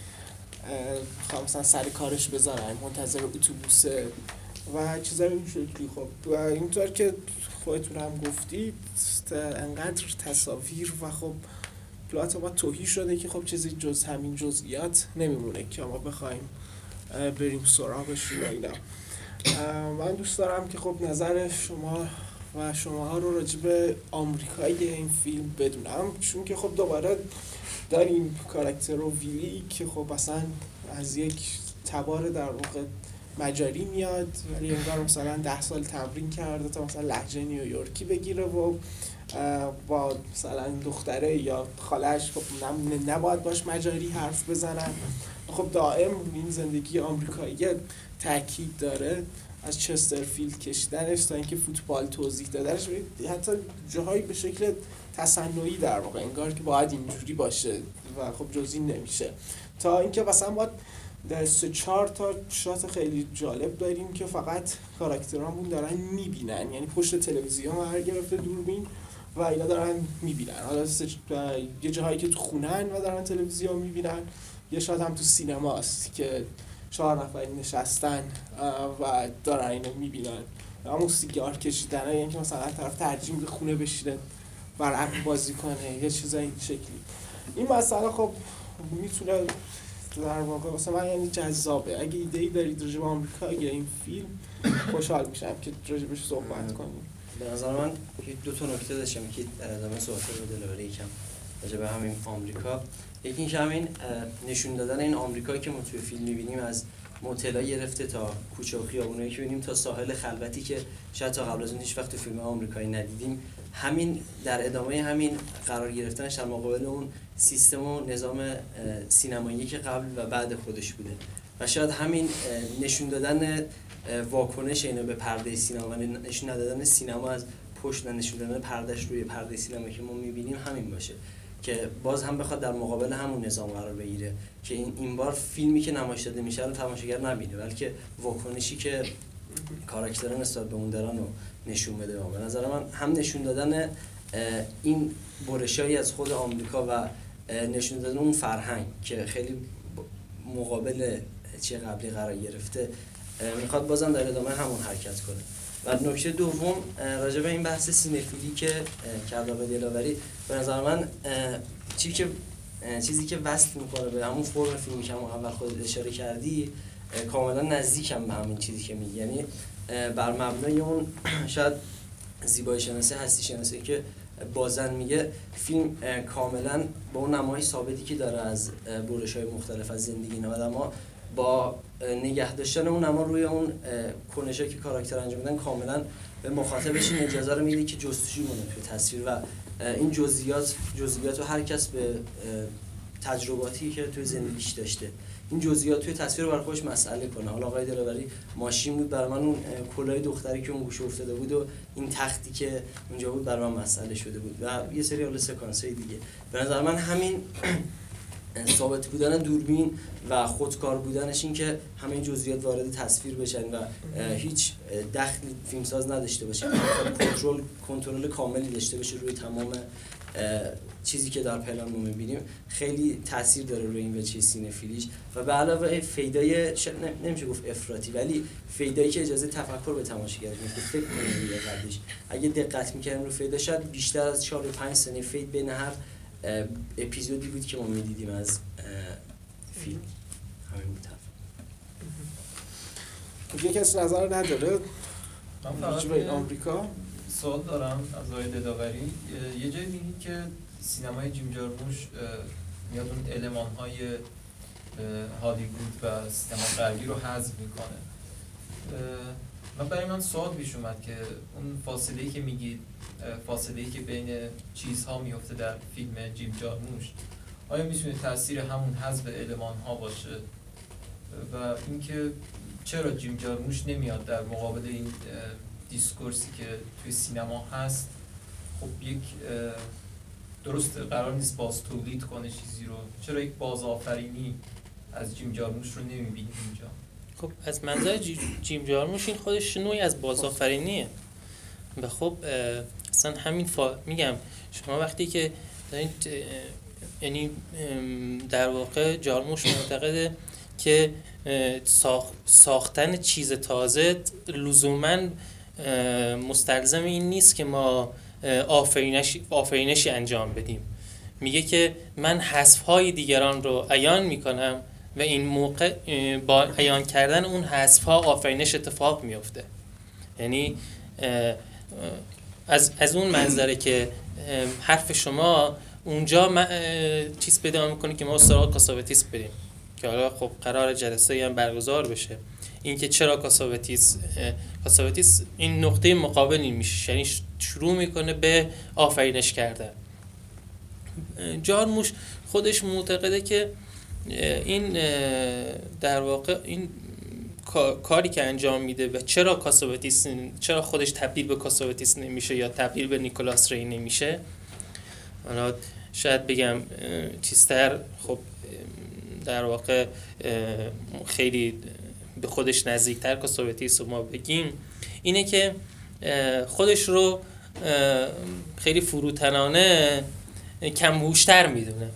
بخوام مثلا سر کارش بذارن منتظر اتوبوسه و چیزای این شکلی. خب و اینطور که خودتون هم گفتید انقدر تصاویر و خب پلات ما توهی شده که خب چیزی جز همین جزئیات نمیمونه که ما بخوایم بریم سراغش و اینا. من دوست دارم که خب نظر شما و شماها رو راجع به آمریکایی این فیلم بدونم، چون که خب دوباره داریم کاراکتر رو ویلی که خب اصلا از یک تبار در واقع مجاری میاد ولی انگار مثلا ده سال تمرین کرده تا مثلا لهجه نیویورکی بگیره و با مثلا دختره یا خالش خب نباید باش مجاری حرف بزنن. خب دائم این زندگی آمریکایی تاکید داره از چسترفیلد کشیدنش تا اینکه فوتبال توضیح دادنش، حتی جاهایی به شکل تصنعی در واقع انگار که باید اینجوری باشه و خب جز این نمیشه، تا اینکه مثلا ما در سه چهار تا شات خیلی جالب داریم که فقط کاراکترامون دارن میبینن، یعنی پشت تلویزیون قرار گرفته دوربین و اینا دارن میبینن. حالا یه جاهایی که تو خونهن و دارن تلویزیون میبینن، یه شات هم تو سینماست که چهار نفر نشستن و دارن اینو میبینن. همون سیگار کشیدن، یعنی که مثلا طرف ترجیح میده خونه بشینه ورق بازی کنه، یه چیزای این شکلی. این مسئله خب میتونه در واقع واسه من یعنی جذابه. اگه ایده‌ای دارید راجع به آمریکا یا این فیلم خوشحال میشم که راجع بهش صحبت کنیم. به نظر من دو تا نکته داشتم که در ادامه صحبت رو دلوری یکم راجع به همین آمریکا. یکی اینکه همین نشون دادن این آمریکایی که ما توی فیلم می‌بینیم، از موتل‌ها گرفته تا کوچه و خیابونایی که می‌بینیم تا ساحل خلوتی که شاید تا قبل از اون هیچ وقت تو فیلم آمریکایی ندیدیم، همین در ادامه همین قرار گرفتنش در مقابل اون سیستم و نظام سینمایی که قبل و بعد خودش بوده و شاید همین نشون دادن واکنش اینو به پرده سینما و نشون ندادن سینما از پشت و نشون دادن پردهش روی پرده سینما که ما می‌بینیم همین باشه که باز هم بخواد در مقابل همون نظام قرار بگیره که این این بار فیلمی که نمایش داده میشه رو تماشاگر نبینه، بلکه واکنشی که کاراکترها نسبت به اون دارن رو نشون بده. به نظر من هم نشون دادن این برشایی از خود آمریکا و نشون دادن اون فرهنگ که خیلی مقابل چه قبلی قرار گرفته میخواد بازم در ادامه همون حرکت کنه. و نکته دوم راجع به این بحث سینفیلی که کرد آقای دلاوری، به نظر من چیزی که چیزی که وصل میکنه به همون فرم فیلمی که همون اول خودت اشاره کردی، کاملا نزدیکم به همین چیزی که میگی. یعنی بر مبنای اون شاید زیبایی شناسی هستی شناسی که بازن میگه، فیلم کاملا با اون نمای ثابتی که داره از برش‌های مختلف از زندگی اینا، اما با نگه داشتن اون نما روی اون کنشایی که کاراکتر انجام میدن کاملا به مخاطبش این اجازه رو میده که جستجو کنه توی تصویر و این جزئیات جزئیات رو هر کس به تجرباتی که توی زندگیش داشته این جزئیات توی تصویر برای خودش مسئله کنه. حالا آقای دلاوری ماشین بود، برای من اون کلاه دختری که اون گوشه افتاده بود و این تختی که اونجا بود برای من مسئله شده بود و یه سری حالا سکانس‌های دیگه. به نظر من همین ثابت بودن دوربین و خودکار بودنش این که همه جزئیات وارد تصویر بشن و هیچ دخلی فیلمساز نداشته باشه، کنترل کنترل کاملی داشته باشه روی تمام چیزی که در پلان ما می‌بینیم، خیلی تاثیر داره روی این وجه سینفیلیش. و به علاوه فیدای نمیشه گفت افراطی، ولی فیدایی که اجازه تفکر به تماشاگر میده، فکر کنه روی قدش. اگه دقت می‌کردیم رو فیدا شاید بیشتر از چهار تا پنج ثانیه فید بین هر اپیزودی بود که ما می‌دیدیم از فیلم. همین بود. یکی کسی نظر نداره؟ من فقط به آمریکا سوال دارم از آقای دلاوری. یه جایی میگید که سینمای جیم جارموش میاد اون المان‌های هالیوود و سینما غربی رو حذف میکنه. من برای من سوال پیش اومد که اون فاصله‌ای که میگید، فاصله‌ای که بین چیزها میفته در فیلم جیم جارموش، آیا میتونه تاثیر همون حذف المان‌ها باشه؟ و اینکه چرا جیم جارموش نمیاد در مقابل این دیسکورسی که توی سینما هست، خب یک درست قرار نیست باز تولید کنه چیزی رو، چرا یک بازآفرینی از جیم جارموش رو نمیبینیم اینجا؟ خب از منظر جیم جارموش این خودش نوعی از بازآفرینیه و خب اصلا همین فا... میگم شما وقتی که دارید یعنی در واقع جارموش معتقده که ساخ... ساختن چیز تازه لزوماً مستلزم این نیست که ما آفرینش آفرینشی انجام بدیم. میگه که من حذف‌های دیگران رو عیان میکنم و این موقع با عیان کردن اون حذف‌ها آفرینش اتفاق میفته. یعنی از از اون منظره که حرف شما اونجا چیز پیدا میکنه که ما سراغ کاساوتیس بریم که حالا خب قرار جلسه هم برگزار بشه. اینکه چرا کاساوتیس کاساوتیس این نقطه مقابلی میشه، یعنی شروع میکنه به آفرینش کردن. جارموش خودش معتقده که این در واقع این کاری که انجام میده و چرا کاساوتیس چرا خودش تبدیل به کاساوتیس نمیشه یا تبدیل به نیکولاس ری نمیشه، حالا شاید بگم چیزتر، خب در واقع خیلی به خودش نزدیکتر کاساوتیس رو ما بگیم، اینه که خودش رو خیلی فروتنانه کم هوشتر میدونه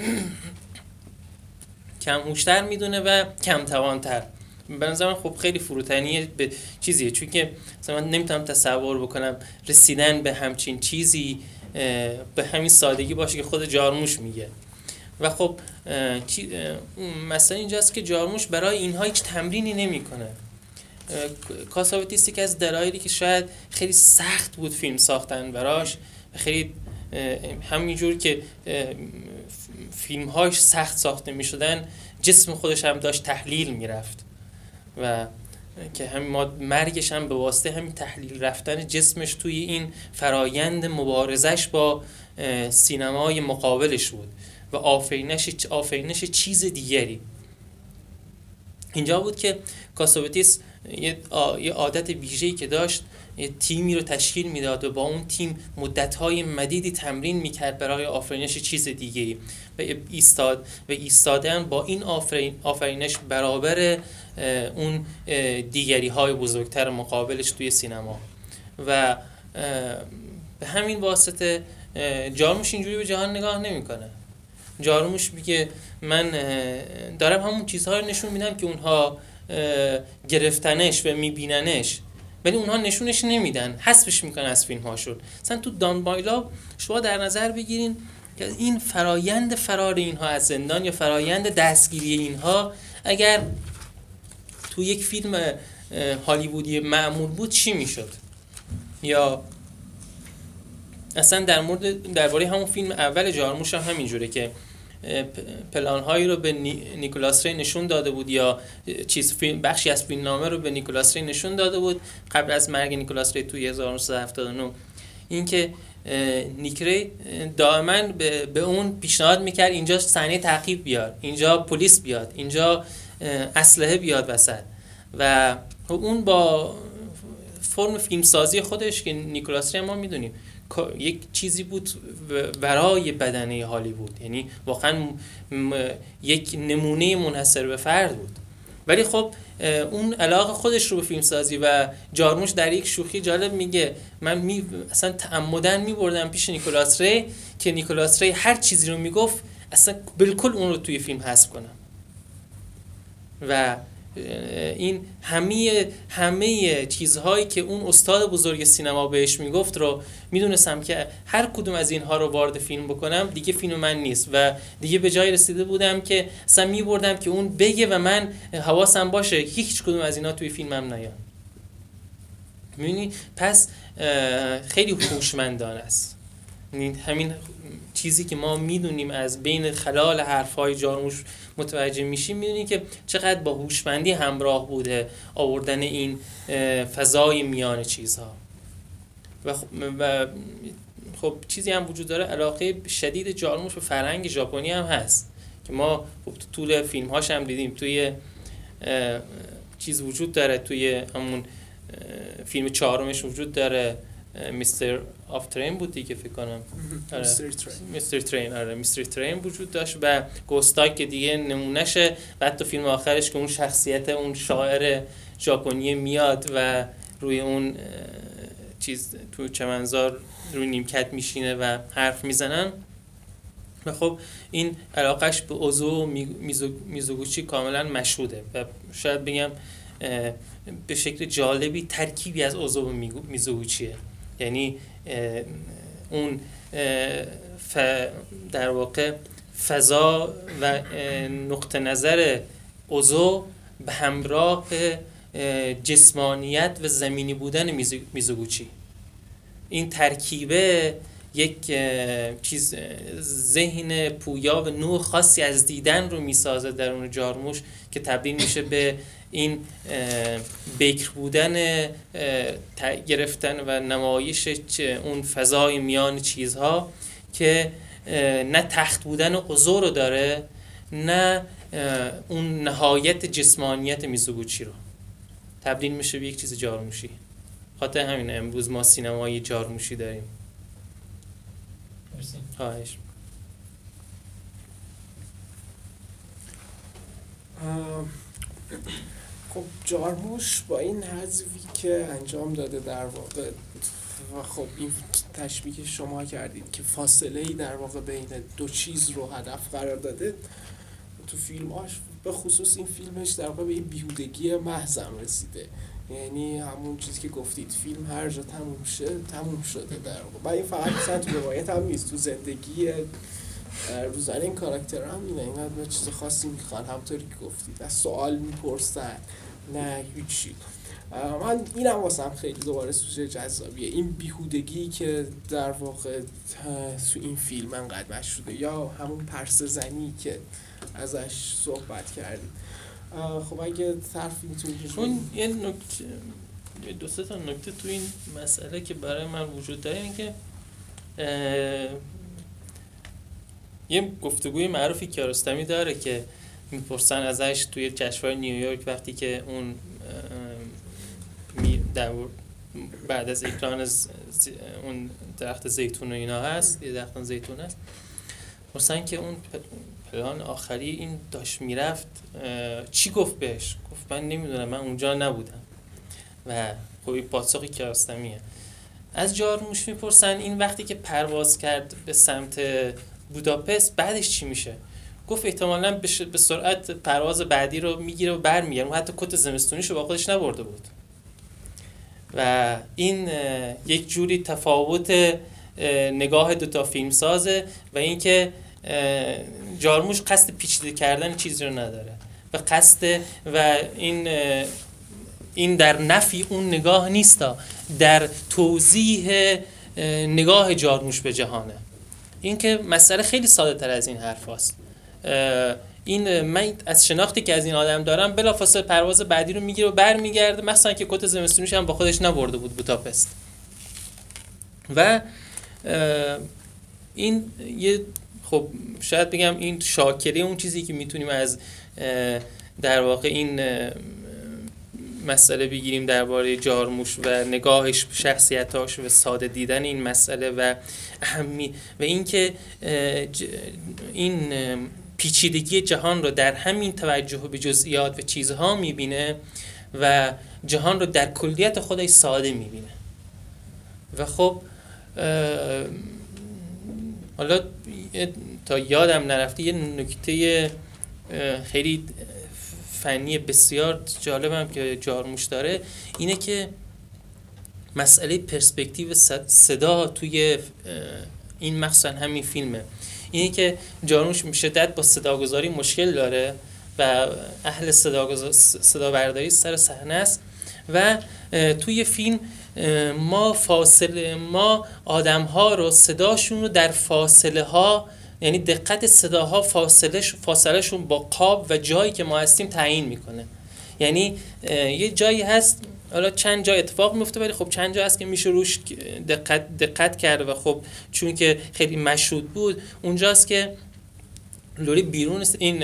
کم هوشتر میدونه و کم توانتر. به نظر من خب خیلی فروتنیه به چیزیه، چون که مثلا من نمیتونم تصور بکنم رسیدن به همچین چیزی به همین سادگی باشه که خود جارموش میگه. و خب مثلا اینجاست که جارموش برای اینها هیچ تمرینی نمیکنه. کاساوتیس که از دلایلی که شاید خیلی سخت بود فیلم ساختن براش، خیلی همینجور که فیلم‌هاش سخت ساخته می‌شدن جسم خودش هم داشت تحلیل می‌رفت و که همین مرگش هم به واسطه همین تحلیل رفتن جسمش توی این فرایند مبارزش با سینمای مقابلش بود و آفرینش آفرینش چیز دیگری. اینجا بود که کاساوتیس یه عادت ویژه‌ای که داشت، یه تیمی رو تشکیل میداد و با اون تیم مدت‌های مدیدی تمرین میکرد برای آفرینش چیز دیگه‌ای و ایستاد و ایستادن با این آفرین آفرینش برابر اون دیگری‌های بزرگتر مقابلش توی سینما. و به همین واسطه جارموش اینجوری به جهان نگاه نمی‌کنه. جارموش میگه من دارم همون چیزها رو نشون میدم که اونها گرفتنش و میبیننش، ولی اونها نشونش نمیدن، حذفش میکنن از فیلم هاشون. مثلا تو دان بایلا شما در نظر بگیرین که این فرایند فرار اینها از زندان یا فرایند دستگیری اینها اگر تو یک فیلم هالیوودی معمول بود چی میشد؟ یا اصلا در مورد درباره همون فیلم اول جارموش هم همینجوره که پلان‌هایی رو به نیکولاس ری نشون داده بود یا چیز فیلم بخشی از فیلمنامه رو به نیکولاس ری نشون داده بود قبل از مرگ نیکولاس ری توی هزار و نهصد و هفتاد و نه. این که نیک ری دائما به, به اون پیشنهاد میکرد اینجا صحنه تعقیب بیار، اینجا پلیس بیاد، اینجا اسلحه بیاد وسط. و اون با فرم فیلمسازی خودش که نیکولاس ری ما میدونیم یک چیزی بود ورای بدنه هالیوود، یعنی واقعا یک نمونه منحصر به فرد بود. ولی خب اون علاقه خودش رو به فیلمسازی و جارموش در یک شوخی جالب میگه من می اصلا تعمدن میبردم پیش نیکولاس ری که نیکولاس ری هر چیزی رو میگفت اصلا بالکل اون رو توی فیلم حذف کنم. و این همه همه چیزهایی که اون استاد بزرگ سینما بهش میگفت رو میدونستم که هر کدوم از اینها رو وارد فیلم بکنم دیگه فیلم من نیست و دیگه به جای رسیده بودم که اصلا میبردم که اون بگه و من حواسم باشه هیچ کدوم از اینا توی فیلمم نیاد. میبینی پس خیلی هوشمندانه است. همین چیزی که ما میدونیم از بین خلال حرفهای جارموش متوجه میشیم، میدونیم که چقدر با هوشمندی همراه بوده آوردن این فضای میان چیزها. و خب, و خب چیزی هم وجود داره، علاقه شدید جارموش به فرهنگ ژاپنی هم هست که ما خب طول فیلم هاش هم دیدیم. توی چیز وجود داره، توی همون فیلم چهارمش وجود داره، میستر آف ترین بود دیگه فکر کنم. آره میستر ترین آره میستر ترین وجود داشت و گوستاک که دیگه نمونهشه. بعد تو فیلم آخرش که اون شخصیت اون شاعر ژاپنی میاد و روی اون چیز تو چمنزار روی نیمکت میشینه و حرف میزنن. و خب این علاقش به اوزو و میزوگوچی کاملا مشهوده و شاید بگم به شکل جالبی ترکیبی از اوزو و میزوگوچیه. یعنی اون در واقع فضا و نقطه نظر اوزو به همراه جسمانیت و زمینی بودن میزوگوچی، این ترکیبه یک چیز ذهن پویا و نوع خاصی از دیدن رو میسازه در اون جارموش که تبدیل میشه به این بکر بودن گرفتن و نمایش اون فضای میان چیزها که نه تخت بودن اوزو رو داره نه اون نهایت جسمانیت میزوگوچی رو، تبدیل میشه به یک چیز جارموشی. خاطر همین امروز ما سینمای جارموشی داریم. مرسی. خواهش. خب جارموش با این حذفی که انجام داده در واقع و خب این تشبیه شما کردید که فاصله‌ای در واقع بین دو چیز رو هدف قرار داده تو فیلماش، به خصوص این فیلمش در واقع به این بیهودگی محض هم رسیده. یعنی همون چیزی که گفتید فیلم هر جا تموم شه تموم شده در واقع. و این فقط مثلا تو روایت هم نیست، تو زندگی روزانه این کاراکتر هم اینه، اینقدر به چیز خاصی میخوان، همطوری که گفتید از سوال میپرسن نه هیچی. من اینم واسم خیلی دوباره سوژه جذابیه، این بیهودگی که در واقع تو این فیلم انقدر مشهوده، یا همون پرسه زنی که ازش صحبت کردیم. خب اگه طرفی میتونید اون یه نکته دو سه تا نکته تو این مسئله که برای من وجود داره این که یه گفتگوی معروفی کیارستمی داره که میپرسن ازش توی جشنواره نیویورک وقتی که اون بعد از اکران از اون درخت زیتون و اینا هست، یه درخت زیتون هست، پرسن که اون پلان آخری این داشت میرفت چی گفت بهش؟ گفت من نمیدونم، من اونجا نبودم. و خب این پاسخی کیارستمیه. از جارموش میپرسن این وقتی که پرواز کرد به سمت بوداپست بعدش چی میشه؟ گفت احتمالاً به سرعت پرواز بعدی رو میگیره و برمیگرده، اون حتی کت زمستونیشو با خودش نبرده بود. و این یک جوری تفاوت نگاه دوتا فیلم سازه و اینکه جارموش قصد پیچیده کردن چیزی رو نداره و قصد و این این در نفی اون نگاه نیستا، در توضیح نگاه جارموش به جهانه. این که مسئله خیلی ساده تر از این حرف هست. این من از شناختی که از این آدم دارم بلافاصله پرواز بعدی رو میگیره و برمیگرده، مثلا که کت زمستونیش هم با خودش نبرده بود بوداپست. و این یه خب شاید بگم این شاکره اون چیزی که میتونیم از در واقع این مسئله بگیریم درباره جارموش و نگاهش، شخصیتاش و ساده دیدن این مسئله و اهمی و اینکه این پیچیدگی جهان رو در همین توجه به جزئیات و چیزها میبینه و جهان رو در کلیت خودش ساده میبینه. و خب حالا تا یادم نرفته یه نکته خیلی فنی بسیار جالبم که جارموش داره اینه که مسئله پرسپکتیو صدا توی این مخصوصا همین فیلمه. اینه که جارموش شدت با صداگذاری مشکل داره و اهل صدا برداری سر صحنه است و توی فیلم ما فاصله ما آدم‌ها رو صداشون رو در فاصله ها، یعنی دقت صداها فاصله فاصله شون با قاب و جایی که ما هستیم تعیین میکنه. یعنی یه جایی هست، حالا چند جا اتفاق میفته ولی خب چند جا هست که میشه روش دقت دقت کرد و خب چون که خیلی مشهود بود اونجاست که لوری بیرون این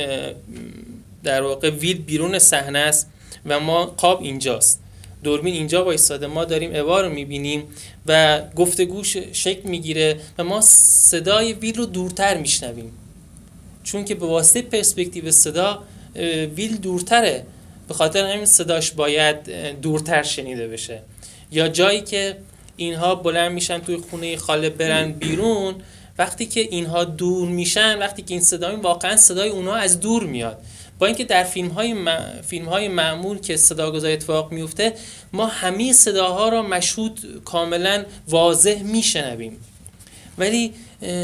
در واقع ویل بیرون صحنه است و ما قاب اینجاست، دوربین اینجا وایساده، ما داریم اوا رو میبینیم و گفتگوش شکل میگیره و ما صدای ویل رو دورتر میشنویم چون که به واسطه پرسپکتیو صدا ویل دورتره، به خاطر همین صداش باید دورتر شنیده بشه. یا جایی که اینها بلند میشن توی خونه خاله برن بیرون، وقتی که اینها دور میشن، وقتی که این صدای واقعا صدای اونها از دور میاد، با اینکه در فیلم های م... فیلم های معمول که صداگذاری اتفاق میفته ما همه صداها را مشهود کاملا واضح میشنویم، ولی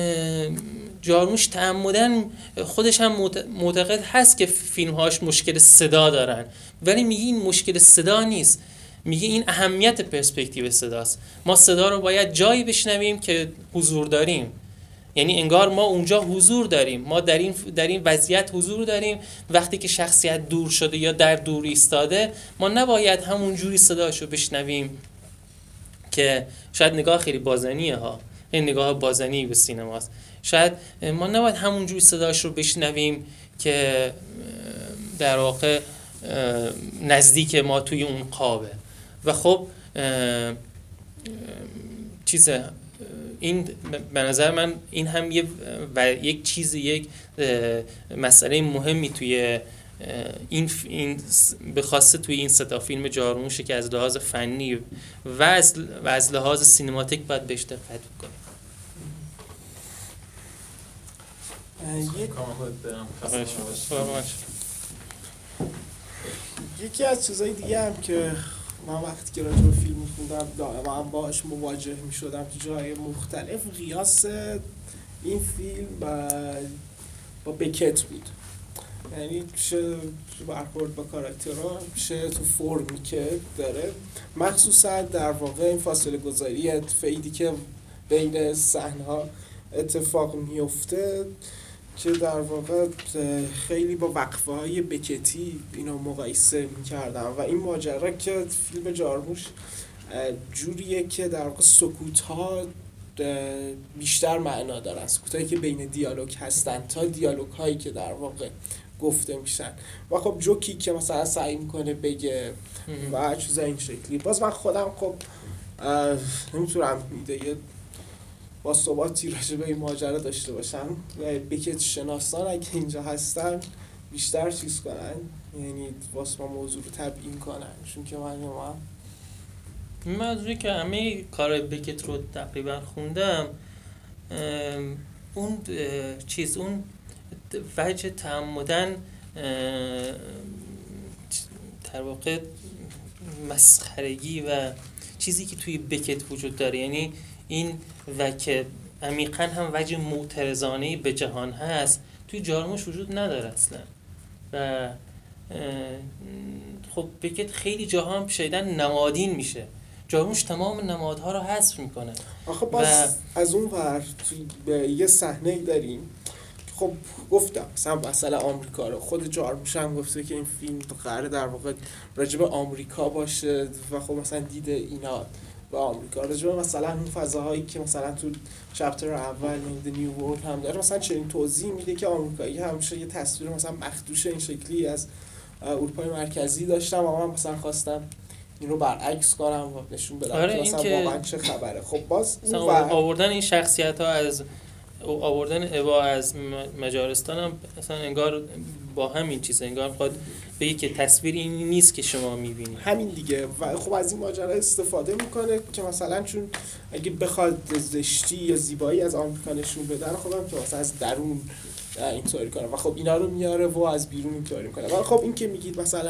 جارموش تعمدن خودش هم معتقد هست که فیلم هاش مشکل صدا دارن، ولی میگه این مشکل صدا نیست، میگه این اهمیت پرسپکتیو صداست. ما صدا رو باید جایی بشنویم که حضور داریم، یعنی انگار ما اونجا حضور داریم، ما در این در این وضعیت حضور داریم. وقتی که شخصیت دور شده یا در دور ایستاده ما نباید همون جوری صداشو بشنویم که شاید نگاه خیلی بازنیه ها، این نگاه بازنی به سینماست، شاید ما نباید همون جوری صداش رو بشنویم که در واقع نزدیک ما توی اون قابه. و خب چیز این به نظر من این هم یه و یک چیز یک مسئله مهمی توی این این به خاصه توی این ستا فیلم جارموشه که از لحاظ فنی و از و از لحاظ سینماتیک باید بهش دقت کنیم. یکی از چیزای دیگه هم که من وقتی که راجع به فیلم می‌خوندم دائما باهاش مواجه می‌شدم تو جای مختلف، قیاس این فیلم با با بکت بود. یعنی چه برخورد با کاراکترها، چه تو فرمی که داره، مخصوصا در واقع این فاصله گذاری فیدی که بین صحنه‌ها اتفاق میفته که در واقع خیلی با وقفه های بکتی اینو مقایسه میکردم و این ماجرا که فیلم جارموش جوریه که در واقع سکوت ها بیشتر معنا دارن، سکوت هایی که بین دیالوگ هستن تا دیالوگ هایی که در واقع گفته میشن و خب جوکی که مثلا سعی میکنه بگه و چیزا این شکلی. باز من خودم خب نمیتونم ایده با ثباتی راجع به این ماجرا داشته باشم و بکت شناسان اگه اینجا هستن بیشتر چیز کنن، یعنی واسه ما موضوع رو تبیین کنن، چون که من ما موضوعی که همه کار بکت رو تقریبا خوندم، اون چیز اون وجه تعمدن در واقع مسخرگی و چیزی که توی بکت وجود داره، یعنی این و که عمیقاً هم وجه معترضانه‌ای به جهان هست توی جارموش وجود نداره اصلا. و خب بکت خیلی جاها هم شایدن نمادین میشه، جارموش تمام نمادها رو حذف میکنه. آخه باز و... از اون ور توی یه صحنه داریم، خب گفتم مثلا مثلا آمریکا رو خود جارموش هم گفته که این فیلم قراره در واقع راجب آمریکا باشه و خب مثلا دیده اینا با آمریکا، راجب مثلا اون فضاهایی که مثلا تو چپتر اول این The New World هم داره مثلا چنین توضیح میده که آمریکایی همیشه یه تصویر مثلا مخدوش این شکلی از اروپای مرکزی داشتم و من مثلا خواستم این رو برعکس کنم و نشون بدم آره که مثلا واقعا چه خبره. خب باز مثلا آوردن این شخصیت ها از آوردن ابا از مجارستان هم مثلا انگار با همین چیز انگار میخواد بگه که تصویر این نیست که شما میبینید. همین دیگه. و خب از این ماجرا استفاده میکنه که مثلا چون اگه بخواد زشتی یا زیبایی از آمریکا نشون بده، خب هم که مثلا از درون اینطوری کنه و خب اینا رو میاره و از بیرون اینطوری میکنه. ولی خب این که میگید مثلا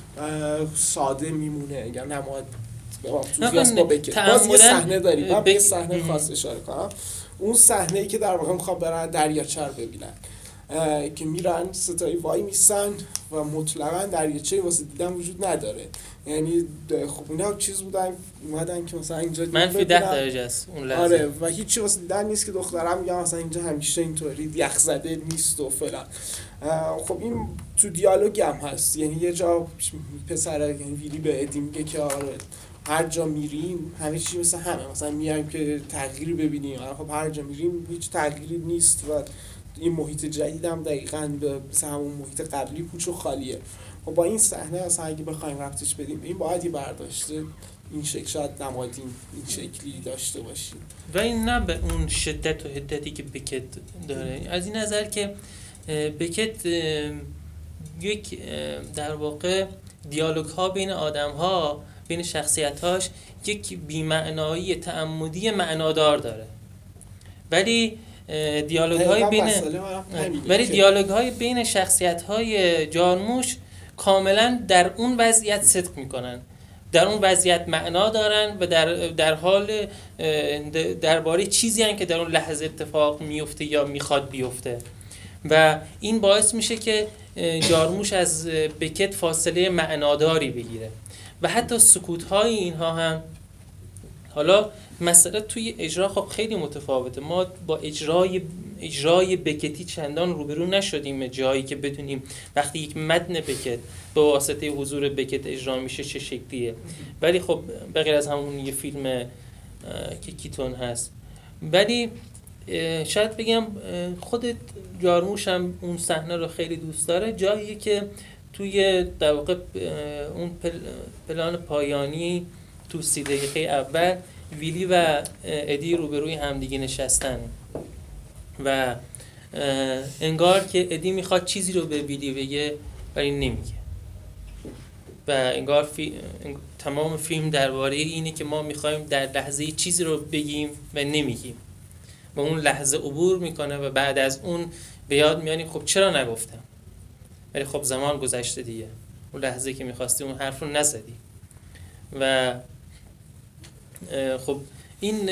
ساده میمونه یا نماد توضیح با بکت، باز یه صحنه داریم من به صحنه خاص اشاره کنم. اون صحنه ای که در واقع میخوام برن دریاچه رو ببینن که میرن ستایی وای میسن و مطلقاً دریاچه واسه دیدن وجود نداره. یعنی خب اینا چیز بودن اومدن که مثلا اینجا منفی ده درجه است اون لحظه. آره و هیچی واسه دیدن نیست که دخترم میگم مثلا اینجا همیشه اینطوری یخ زده نیست و فلان. خب این تو دیالوگ هم هست، یعنی یه جا پسر یعنی ویلی به ادی میگه که آره هر جا میریم همه چی مثل همه، مثلا میایم که تغییری ببینیم، خب هر جا میریم هیچ تغییری نیست و این محیط جدید هم دقیقاً به مثل همون محیط قبلی پوچ و خالیه. خب با این صحنه اصلا اگه بخوایم ربطش بدیم این باید یه برداشته این شکل شاید نمادین این شکلی داشته باشیم و این نه به اون شدت و حدتی که بکت داره. از این نظر که بکت یک در واقع دیالوگ ها بین آدم ها بین شخصیت هاش یک بی‌معنایی تعمدی معنادار داره، ولی دیالوگ های بین ولی دیالوگ های بین شخصیت های جارموش کاملا در اون وضعیت صدق میکنن، در اون وضعیت معنا دارن و در در حال درباره چیزی هستن که در اون لحظه اتفاق میفته یا میخواد بیفته و این باعث میشه که جارموش از بکت فاصله معناداری بگیره و حتی سکوت های اینها هم. حالا مسئله توی اجرا خب خیلی متفاوته، ما با اجرای اجرای بکتی چندان روبرو نشدیم جایی که بدونیم وقتی یک متن بکت به واسطه حضور بکت اجرا میشه چه شکلیه، ولی خب بغیر از همون یه فیلم که کیتون هست. ولی شاید بگم خودت جارموش هم اون صحنه رو خیلی دوست داره، جایی که توی در واقع اون پلان پایانی تو سی دقیقه اول ویلی و ادی روبروی همدیگه نشستن و انگار که ادی میخواد چیزی رو به ویلی بگه ولی نمیگه و انگار فی... تمام فیلم درباره اینه که ما میخوایم در لحظه چیزی رو بگیم و نمیگیم و اون لحظه عبور میکنه و بعد از اون به یاد میانیم خب چرا نگفتم، ولی خب زمان گذشته دیگه، اون لحظه که میخواستی اون حرف رو نزدی. و خب این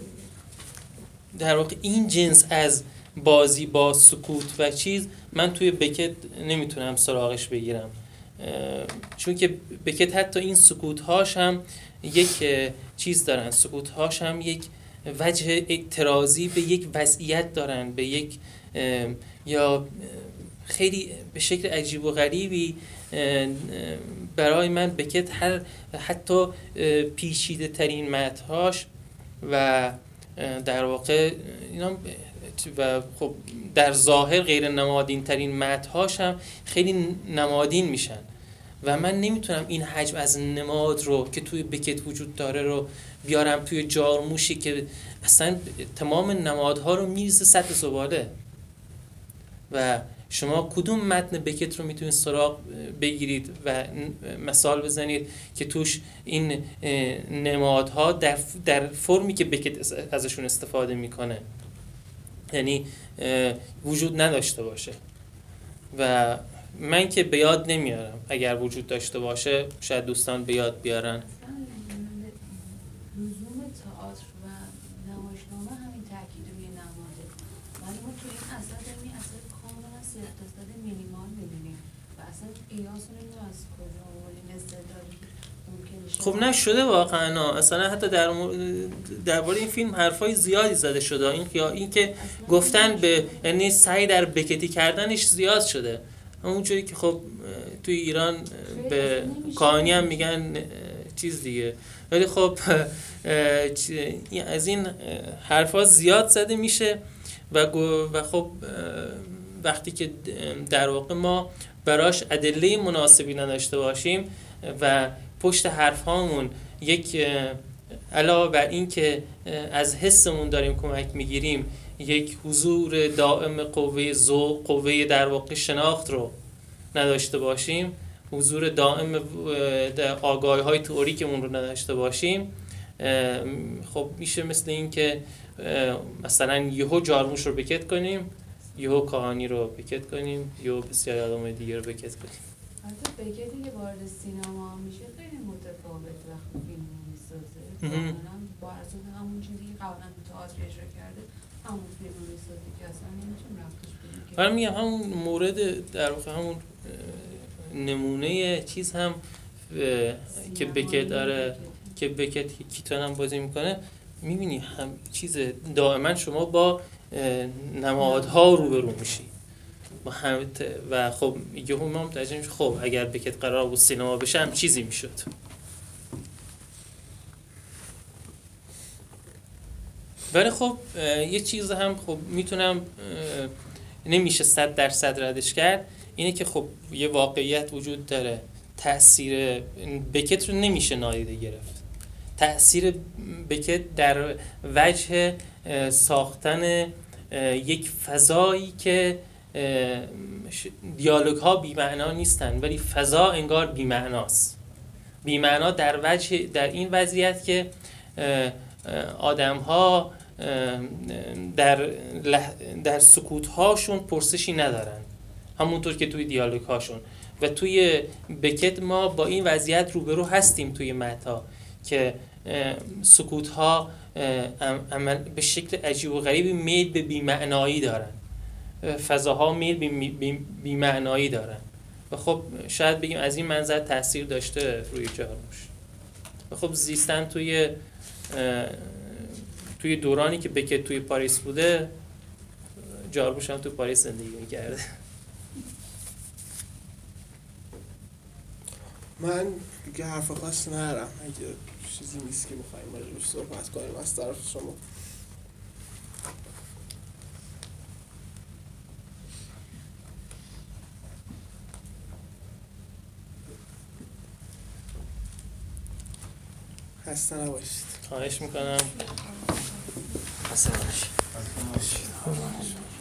در واقع این جنس از بازی با سکوت و چیز من توی بکت نمیتونم سراغش بگیرم، چون که بکت حتی این سکوت هاش هم یک چیز دارن، سکوت هاش هم یک وجه اعتراضی به یک وضعیت دارن، به یک یا خیلی به شکل عجیب و غریبی برای من بکت هر حتی پیچیده ترین متن‌هاش و در واقع اینا و خب در ظاهر غیر نمادین ترین متن‌هاش هم خیلی نمادین میشن و من نمیتونم این حجم از نماد رو که توی بکت وجود داره رو بیارم توی جارموشی که اصلا تمام نمادها رو میریزه سطح زباله. و شما کدوم متن بکت رو میتونید سراغ بگیرید و مثال بزنید که توش این نمادها در در فرمی که بکت ازشون استفاده میکنه یعنی وجود نداشته باشه؟ و من که به یاد نمیارم، اگر وجود داشته باشه شاید دوستان به یاد بیارن. لزوم تئاتر و نمایشنامه همین تاکید روی نماده، ولی ما تو این اثر داریم اثر کاملا سخت استاد مینیمال می‌بینیم و اصلا قیاس رو نمیدونم از کجا آوردین استدلالی که ممکنه خب نشده واقعا. اصلا حتی در درباره این فیلم حرفای زیادی زده شده. این یا این که گفتن به یعنی سعی در بکتی کردنش زیاد شده. همونجوری که خب توی ایران به کاهنی هم میگن چیز دیگه، ولی خب از این حرفا زیاد زده میشه و و خب وقتی که در واقع ما براش ادله مناسبی نداشته باشیم و پشت حرف هامون یک علاوه بر این که از حسمون داریم کمک میگیریم یک حضور دائم قوه ذوق، قوه در واقع شناخت رو نداشته باشیم، حضور دائم آگاهی های تئوریکمون رو نداشته باشیم، خب میشه مثل این که مثلا یهو جارموش رو بکت کنیم، یهو کاهانی رو بکت کنیم، یهو بسیاری آدمای دیگه رو بکت کنیم. حتی بکتی که وارد سینما میشه خیلی متفاوت وقتی فیلم میسازه. مثلا با اساس همون چیزی که قبلا تو تئاتر اجرا کرده همون فیلم رو میسازه که اصلا نمیتونه رفتش بدیم. من میگم همون مورد در واقع همون نمونه چیز هم که بکت داره که بکت کیتون هم بازی میکنه، میبینی هم چیز دائما شما با نمادها روبرو میشی و خب یه هم هم متوجه میشه خب اگر بکت قرار بود سینما بشه هم چیزی میشد. ولی خب یه چیز هم خب میتونم نمیشه صد درصد ردش کرد، اینه که خب یه واقعیت وجود داره، تأثیر بکت رو نمیشه نادیده گرفت. تأثیر بکت در وجه ساختن یک فضایی که دیالوگ ها بی معنا نیستن ولی فضا انگار بی معناست. بی معنا در وجه در این وضعیت که آدم ها در در سکوت هاشون پرسشی ندارن، همونطور که توی دیالوگ هاشون. و توی بکت ما با این وضعیت روبرو هستیم توی متا که سکوت ها عمل به شکل عجیب و غریبی میل به بی‌معنایی دارن، فضاها میل به بی‌معنایی دارن و خب شاید بگیم از این منظر تاثیر داشته روی جارموش. و خب زیستن توی توی دورانی که بکت توی پاریس بوده، جارموش هم توی پاریس زندگی میکرده. من دیگه حرف خاصی ندارم، اگه چیزی نیست که بخوایم راجعش صحبت کنیم از طرف شما. خسته نباشید. خواهش میکنم. خسته نباشید.